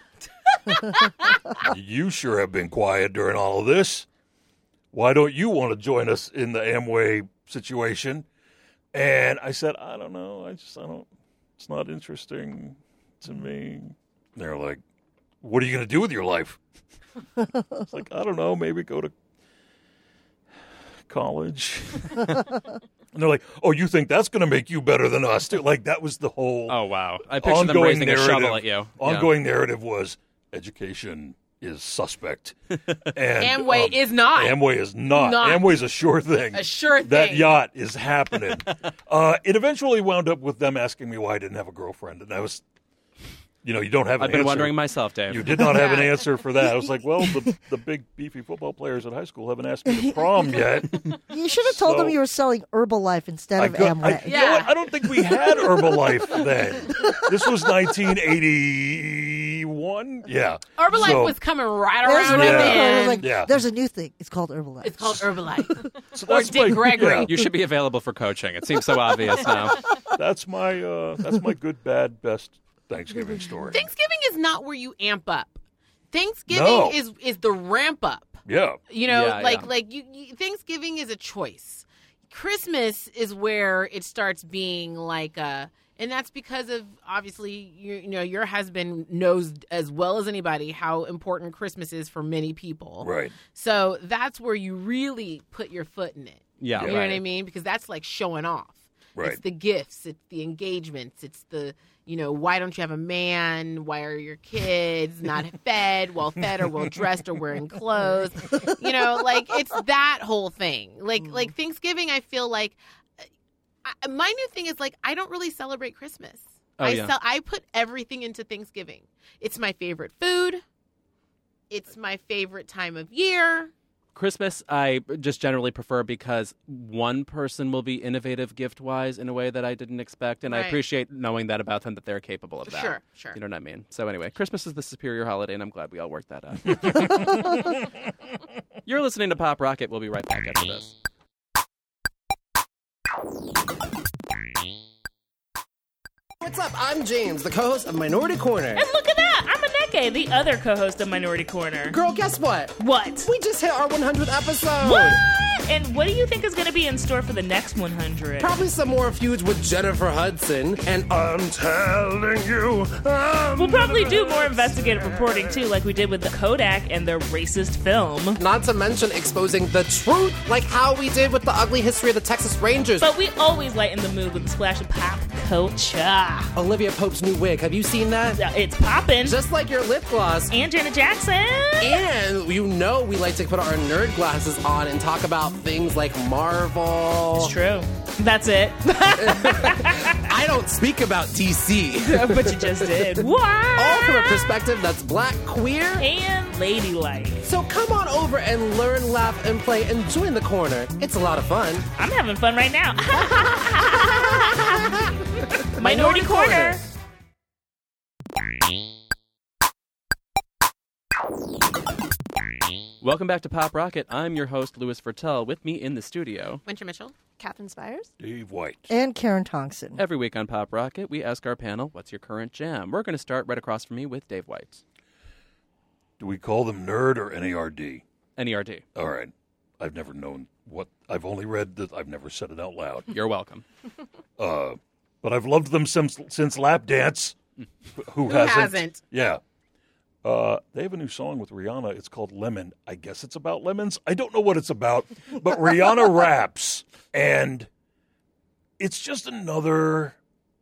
You sure have been quiet during all of this. Why don't you want to join us in the Amway situation? And I said, I don't know. I just, I don't, it's not interesting to me. And they're like, what are you going to do with your life? It's like, I don't know, maybe go to college. And they're like, oh, you think that's going to make you better than us, too? Like, that was the whole Oh, wow. I picture them ongoing raising narrative. a shovel at you. Yeah. Ongoing narrative was education is suspect. And Amway um, is not. Amway is not. Not. Amway's a sure thing. A sure That thing. yacht is happening. uh, it eventually wound up with them asking me why I didn't have a girlfriend. And I was, you know, you don't have an I've been answer. wondering myself, Dave. You did not have an Yeah. answer for that. I was like, well, the, the big beefy football players at high school haven't asked me to prom yet. You should have told So- them you were selling Herbalife instead I, of could, I, Amway. you know Yeah. what? I don't think we had Herbalife then. This was nineteen eighty-one. Yeah. Herbalife So- was coming right There's a around new Yeah. thing. It was then. like, Yeah. There's a new thing. It's called Herbalife. It's called Herbalife. So Or that's Dick my- Gregory. yeah. You should be available for coaching. It seems so obvious now. That's my uh, that's my good, bad, best Thanksgiving story. Thanksgiving is not where you amp up. Thanksgiving No. is is the ramp up. Yeah. You know, Yeah, like yeah. like you, you, Thanksgiving is a choice. Christmas is where it starts being like a, and that's because of obviously you, you know your husband knows as well as anybody how important Christmas is for many people. Right. So that's where you really put your foot in it. Yeah, You know right. what I mean? Because that's like showing off. Right. It's the gifts, it's the engagements, it's the, you know, why don't you have a man? Why are your kids not fed, well fed, or well dressed, or wearing clothes? You know, like it's that whole thing. Like, like Thanksgiving, I feel like I, my new thing is like I don't really celebrate Christmas. Oh, I yeah. sell, I put everything into Thanksgiving. It's my favorite food. It's my favorite time of year. Christmas, I just generally prefer because one person will be innovative gift-wise in a way that I didn't expect, and I Right. appreciate knowing that about them, that they're capable of that. Sure, sure. You know what I mean? So anyway, Christmas is the superior holiday, and I'm glad we all worked that out. You're listening to Pop Rocket. We'll be right back after this. What's up? I'm James, the co-host of Minority Corner. And look at that! I'm Aneke, the other co-host of Minority Corner. Girl, guess what? What? We just hit our one hundredth episode. What? And what do you think is going to be in store for the next one hundred? Probably some more feuds with Jennifer Hudson. And I'm telling you, I'm We'll probably do more investigative reporting, too, like we did with the Kodak and their racist film. not to mention exposing the truth, like how we did with the ugly history of the Texas Rangers. But we always lighten the mood with a splash of pop culture. Olivia Pope's new wig, have you seen that? Uh, It's poppin'. Just like your lip gloss. And Janet Jackson. And you know we like to put our nerd glasses on and talk about things like Marvel. It's true. That's it. I don't speak about D C. But you just did. What? All from a perspective that's black, queer, And ladylike. so come on over and learn, laugh, and play and join the corner. It's a lot of fun. I'm having fun right now. Minority Corner. Welcome back to Pop Rocket. I'm your host, Louis Fertel. With me in the studio Winter Mitchell. Catherine Spires. Dave White. And Karen Tongson. every week on Pop Rocket. We ask our panel, "What's your current jam?" We're going to start right across from me with Dave White, Do we call them nerd or N E R D? N E R D. All right. I've never known what I've only read that. I've never said it out loud. You're welcome. Uh, but I've loved them since since Lap Dance. Who, Who hasn't? hasn't? Yeah. Uh, they have a new song with Rihanna. It's called Lemon. I guess it's about lemons. I don't know what it's about, but Rihanna raps, and it's just another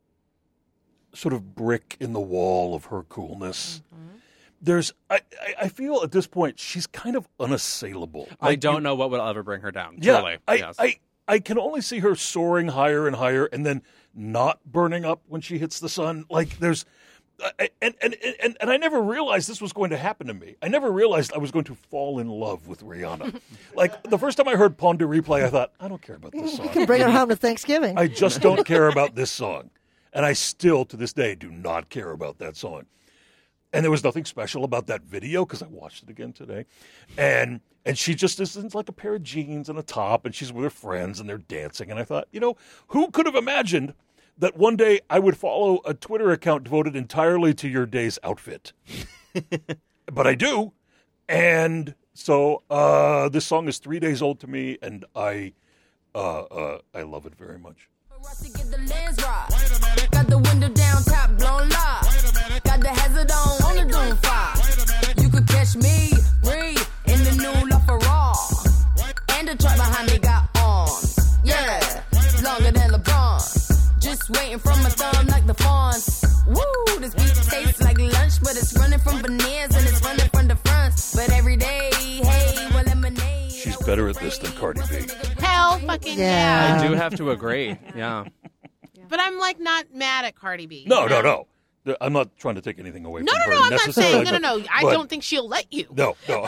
sort of brick in the wall of her coolness. There's, I, I, I feel at this point she's kind of unassailable. I Like, don't you- know what will ever bring her down. Yeah, Truly. I, yes. I, I can only see her soaring higher and higher, and then not burning up when she hits the sun. Like there's, I- and and and and I never realized this was going to happen to me. I never realized I was going to fall in love with Rihanna. Like the first time I heard Pon de Replay, I thought, I don't care about this song. Bring her home to Thanksgiving. I just don't care about this song, and I still to this day do not care about that song. And there was nothing special about that video because I watched it again today, and and she just is in like a pair of jeans and a top, and she's with her friends and they're dancing. And I thought, you know, who could have imagined that one day I would follow a Twitter account devoted entirely to your day's outfit? But I do, and so uh, this song is three days old to me, and I uh, uh, I love it very much. To get the lens right. Got the window down, top blown lock. Got the hazard on, on the doom fire. You could catch me, breathe, in the new LaFerrari. And the truck behind me got arms. Yeah, longer than LeBron. Just waiting from my thumb like the fawns. Woo, this beat tastes like lunch, but it's running from veneers and it's running from the fronts. But every day, hey, well, lemonade. She's better at this than Cardi B. Hell fucking Yeah. yeah. I do have to agree. Yeah. But I'm like not mad at Cardi B. No, you no, know? no. I'm not trying to take anything away No, from no, her no, I'm not saying, necessarily. no, no, no. but- I but- don't think she'll let you. No, no.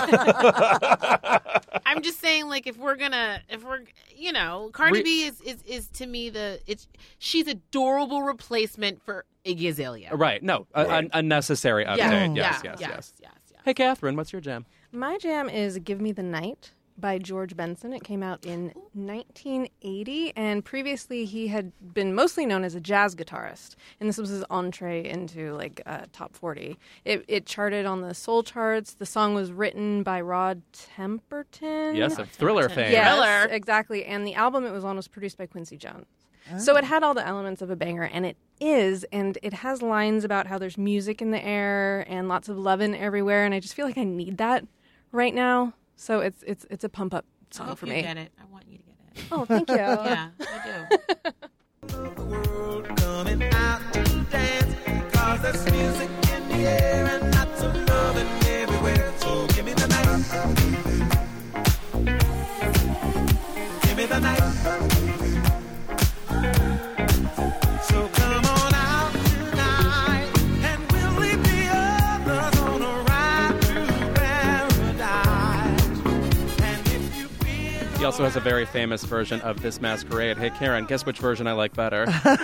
I'm just saying, like, if we're gonna, if we're, you know, Cardi Re- B is, is, is to me the, it's, she's adorable replacement for Iggy Azalea. Right. No, a, Right. a, a necessary update. Yeah, Yes, yeah, yes, yes, yes, yes, yes. Hey, Catherine, what's your jam? My jam is Give Me the Night by George Benson. It came out in nineteen eighty, and previously he had been mostly known as a jazz guitarist, and this was his entree into like uh, top forty. It, it charted on the soul charts. The song was written by Rod Temperton. Yes, of Thriller fame. Yes, Thriller. exactly. And the album it was on was produced by Quincy Jones. So it had all the elements of a banger, and it is, and it has lines about how there's music in the air and lots of lovin' everywhere, and I just feel like I need that right now. So it's it's it's a pump up I song hope for you me. get it. I want you to get it. Oh, thank you. Yeah, I do. The world coming out to dance, 'cause there's music in the air and lots of loving everywhere. So give me the night. Give me the night. So come on out tonight, and we'll leave the others on a ride through paradise. And if you feel He also has a very famous version of This Masquerade. Hey, Karen, guess which version I like better?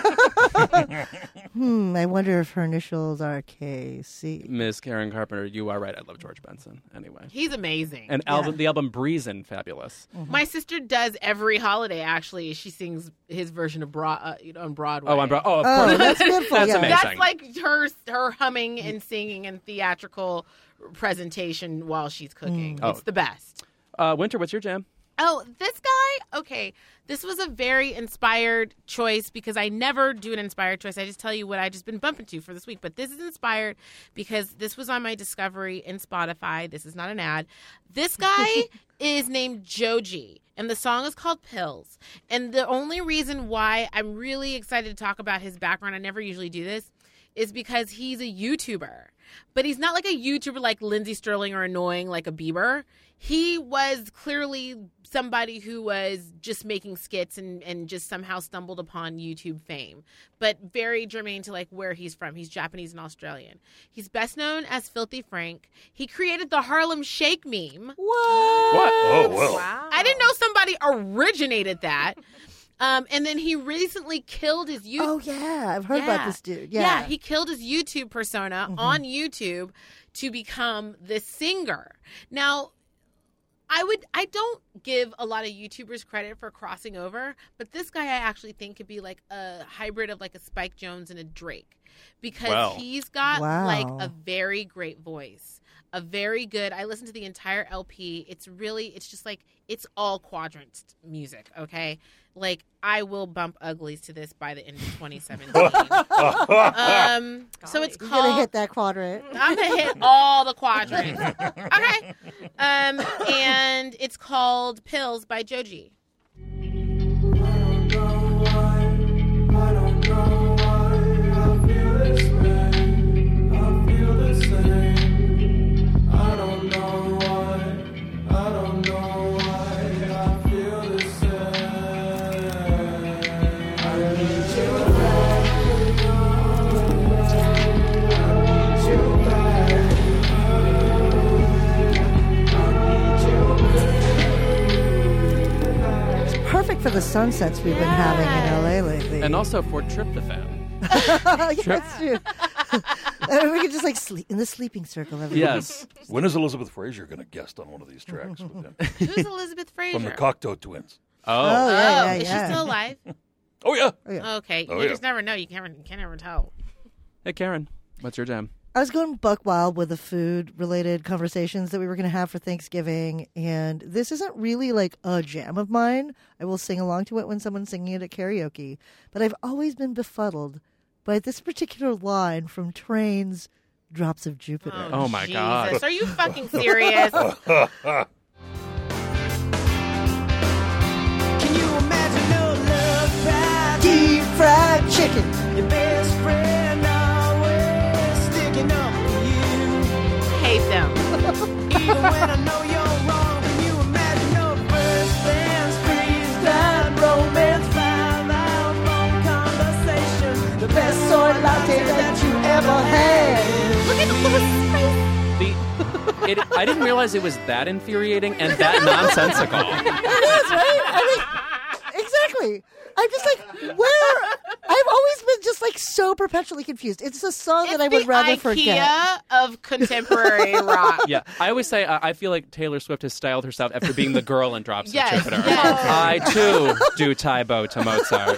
Hmm, I wonder if her initials are K C. Miss Karen Carpenter, you are right. I love George Benson. Anyway. He's amazing. And album, the album Breezin', fabulous. My sister does every holiday, actually. She sings his version of Broad, uh, you know, on Broadway. Oh, on Broadway. Oh, of Oh, course. that's beautiful. That's yeah. amazing. That's like her her humming and singing and theatrical presentation while she's cooking. Oh. It's the best. Uh, Winter, what's your jam? Oh, this guy? Okay. This was a very inspired choice because I never do an inspired choice. I just tell you what I just been bumping to for this week. But this is inspired because this was on my Discovery in Spotify. This is not an ad. This guy is named Joji, and the song is called Pills. And the only reason why I'm really excited to talk about his background, I never usually do this, is because he's a YouTuber. But he's not like a YouTuber like Lindsey Sterling or annoying like a Bieber. He was clearly somebody who was just making skits and, and just somehow stumbled upon YouTube fame, but very germane to like where he's from. He's Japanese and Australian. He's best known as Filthy Frank. He created the Harlem Shake meme. What? What? Oh, well. Wow. I didn't know somebody originated that. Um, and then he recently killed his YouTube. Oh, yeah. I've heard about Yeah. this dude. Yeah. he killed his YouTube persona on YouTube to become this singer. Now, I would I don't give a lot of YouTubers credit for crossing over, but this guy I actually think could be like a hybrid of like a Spike Jonze and a Drake because Wow. he's got Wow. like a very great voice. A very good. I listened to the entire L P. It's really it's just like it's all quadrant music, okay? Like I will bump uglies to this by the end of twenty seventeen. um so it's You're called going to hit that quadrant. I'm gonna hit all the quadrants. Okay. Um, and it's called Pills by Joji. Perfect for the sunsets we've been having in L A lately. And also for Tryptophan. yeah, that's true. I mean, we could just like sleep in the sleeping circle. Every Yes. When is Elizabeth Fraser going to guest on one of these tracks with him? Who's Elizabeth Fraser? From the Cocteau Twins. Oh. Oh, yeah, Oh, yeah, is yeah. she still alive? Oh, yeah. Oh, yeah. Okay, Oh, you yeah. just never know. You can't, you can't ever tell. Hey, Karen, what's your jam? I was going buck wild with the food-related conversations that we were going to have for Thanksgiving, and this isn't really like a jam of mine. I will sing along to it when someone's singing it at karaoke, but I've always been befuddled by this particular line from Train's Drops of Jupiter. Oh, my Jesus. God. Are you fucking serious? Can you imagine no love ride? Deep fried chicken. Your best friend always sticking up for you. Hate them. Even when I know you're wrong, can you imagine no first dance, freeze down, romance, five hour phone conversation, the best soy latte that you ever had. Look at the The, it, I didn't realize it was that infuriating and that nonsensical. It is, right? I mean, exactly. I'm just like, where? I've always been just like like so perpetually confused. It's a song It's that I would the rather IKEA forget. of contemporary rock. Yeah, I always say uh, I feel like Taylor Swift has styled herself after being the girl in Drops Yes, of Jupiter. yes. I too do Tybo to Mozart.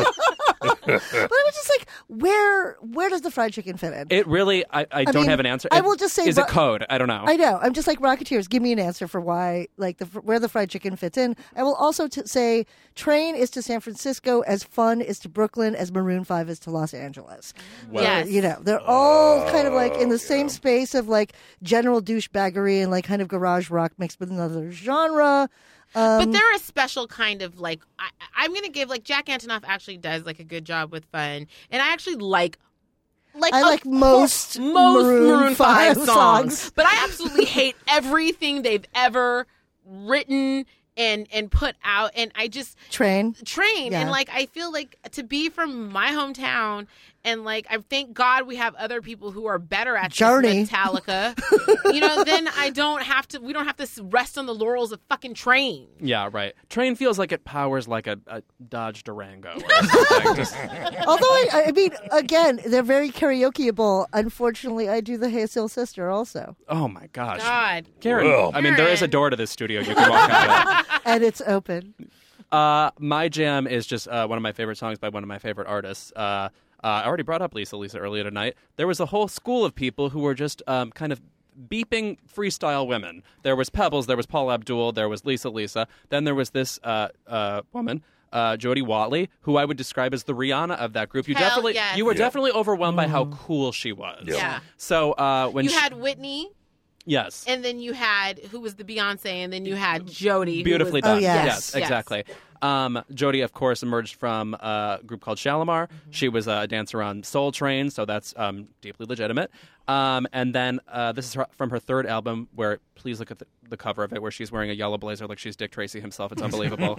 But I was just like, where where does the fried chicken fit in? It really, I, I, don't mean, have an answer. I It- will just say is Ro- it code? I don't know. I know. I'm just like Rocketeers. Give me an answer for why, like the where the fried chicken fits in. I will also t- say Train is to San Francisco as Fun is to Brooklyn as Maroon Five is to Los Angeles. Well, Yes. You know, they're all kind of like in the same space of like general douchebaggery and like kind of garage rock mixed with another genre. Um, But they're a special kind of like I, I'm gonna give like Jack Antonoff actually does like a good job with Fun, and I actually like like I a like most whole- most Maroon Maroon Five five songs, songs. but I absolutely hate everything they've ever written and and put out, and I just Train. train Yeah. and like I feel like to be from my hometown. And like I thank God we have other people who are better at Journey. this than Metallica. You know, then I don't have to. We don't have to rest on the laurels of fucking Train. Yeah, right. Train feels like it powers like a, a Dodge Durango or something. Just, Although I, I mean, again, they're very karaokeable. Unfortunately, I do the Hey Still Sister also, oh my gosh. God, Karen, Well. I mean, there is a door to this studio you can walk out of. and it's open. Uh, my jam is just uh, one of my favorite songs by one of my favorite artists. Uh, uh, I already brought up Lisa Lisa earlier tonight. There was a whole school of people who were just um, kind of beeping freestyle women. There was Pebbles, there was Paula Abdul, there was Lisa Lisa. Then there was this uh, uh, woman, uh, Jodie Watley, who I would describe as the Rihanna of that group. You Hell definitely, yes. you were Yeah. definitely overwhelmed by how cool she was. Yeah. Yeah. So uh, when you she, had Whitney, yes, and then you had who was the Beyonce, and then you had Jodie. who beautifully was- done. Oh, yes. yes, Yes. exactly. Um, Jodie, of course, emerged from a group called Shalimar. Mm-hmm. She was a dancer on Soul Train, so that's um, deeply legitimate. Um, and then uh, this is her, from her third album, where please look at the, the cover of it, where she's wearing a yellow blazer like she's Dick Tracy himself. It's unbelievable.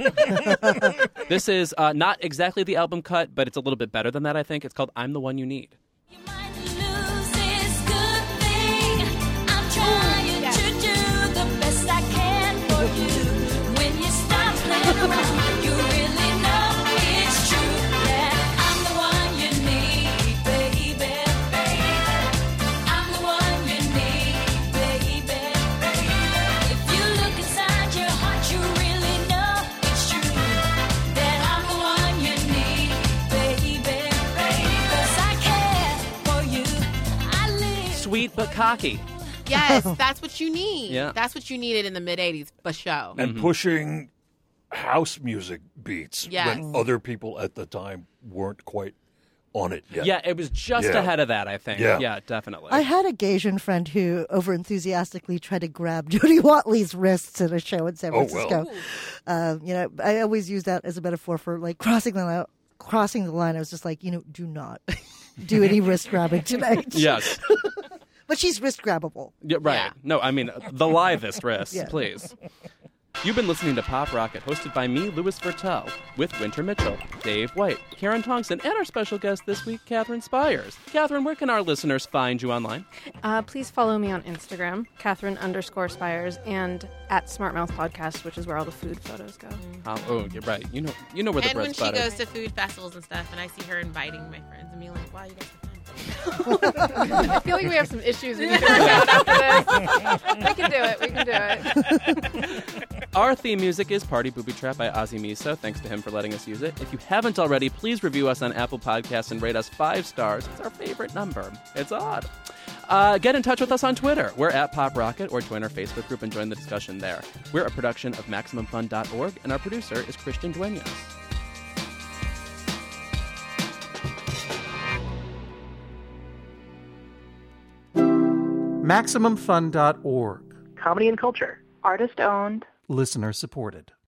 This is uh, not exactly the album cut, but it's a little bit better than that, I think. It's called I'm the One You Need. You might lose this good thing. I'm trying to do the best I can for you. When you stop playing around, you really know it's true that I'm the one you need, baby, baby. I'm the one you need, baby, baby. If you look inside your heart, you really know it's true that I'm the one you need, baby, baby. 'Cause I care for you. I live. Sweet but cocky. Yes, that's what you need. Yeah. That's what you needed in the mid eighties for show. And pushing house music beats Yes. when other people at the time weren't quite on it yet. Yeah, it was just Yeah. ahead of that, I think. Yeah. Yeah, definitely. I had a Gaysian friend who over enthusiastically tried to grab Jodie Watley's wrists at a show in San Oh, well. Francisco. Um, you know, I always use that as a metaphor for like crossing the line. Crossing the line, I was just like, you know, do not do any wrist grabbing tonight. Yes. But she's wrist grabbable. Yeah, right. Yeah. No, I mean, the livest wrist, Yeah. please. You've been listening to Pop Rocket, hosted by me, Louis Vertel, with Winter Mitchell, Dave White, Karen Tongson, and our special guest this week, Catherine Spires. Catherine, where can our listeners find you online? Uh, please follow me on Instagram, Catherine underscore Spires, and at Smartmouth Podcast, which is where all the food photos go. Oh, oh, you're right. You know, you know where the And when bread's she buttered. goes to food festivals and stuff, and I see her inviting my friends and being like, "Wow, you guys are fun." I feel like we have some issues we need to work out after this. We can do it. We can do it. Our theme music is Party Booby Trap by Ozzy Miso. Thanks to him for letting us use it. If you haven't already, please review us on Apple Podcasts and rate us five stars. It's our favorite number. It's odd. Uh, get in touch with us on Twitter. We're at Pop Rocket, or join our Facebook group and join the discussion there. We're a production of Maximum Fun dot org, and our producer is Christian Duenas. Maximum Fun dot org. Comedy and culture. Artist owned. Listener supported.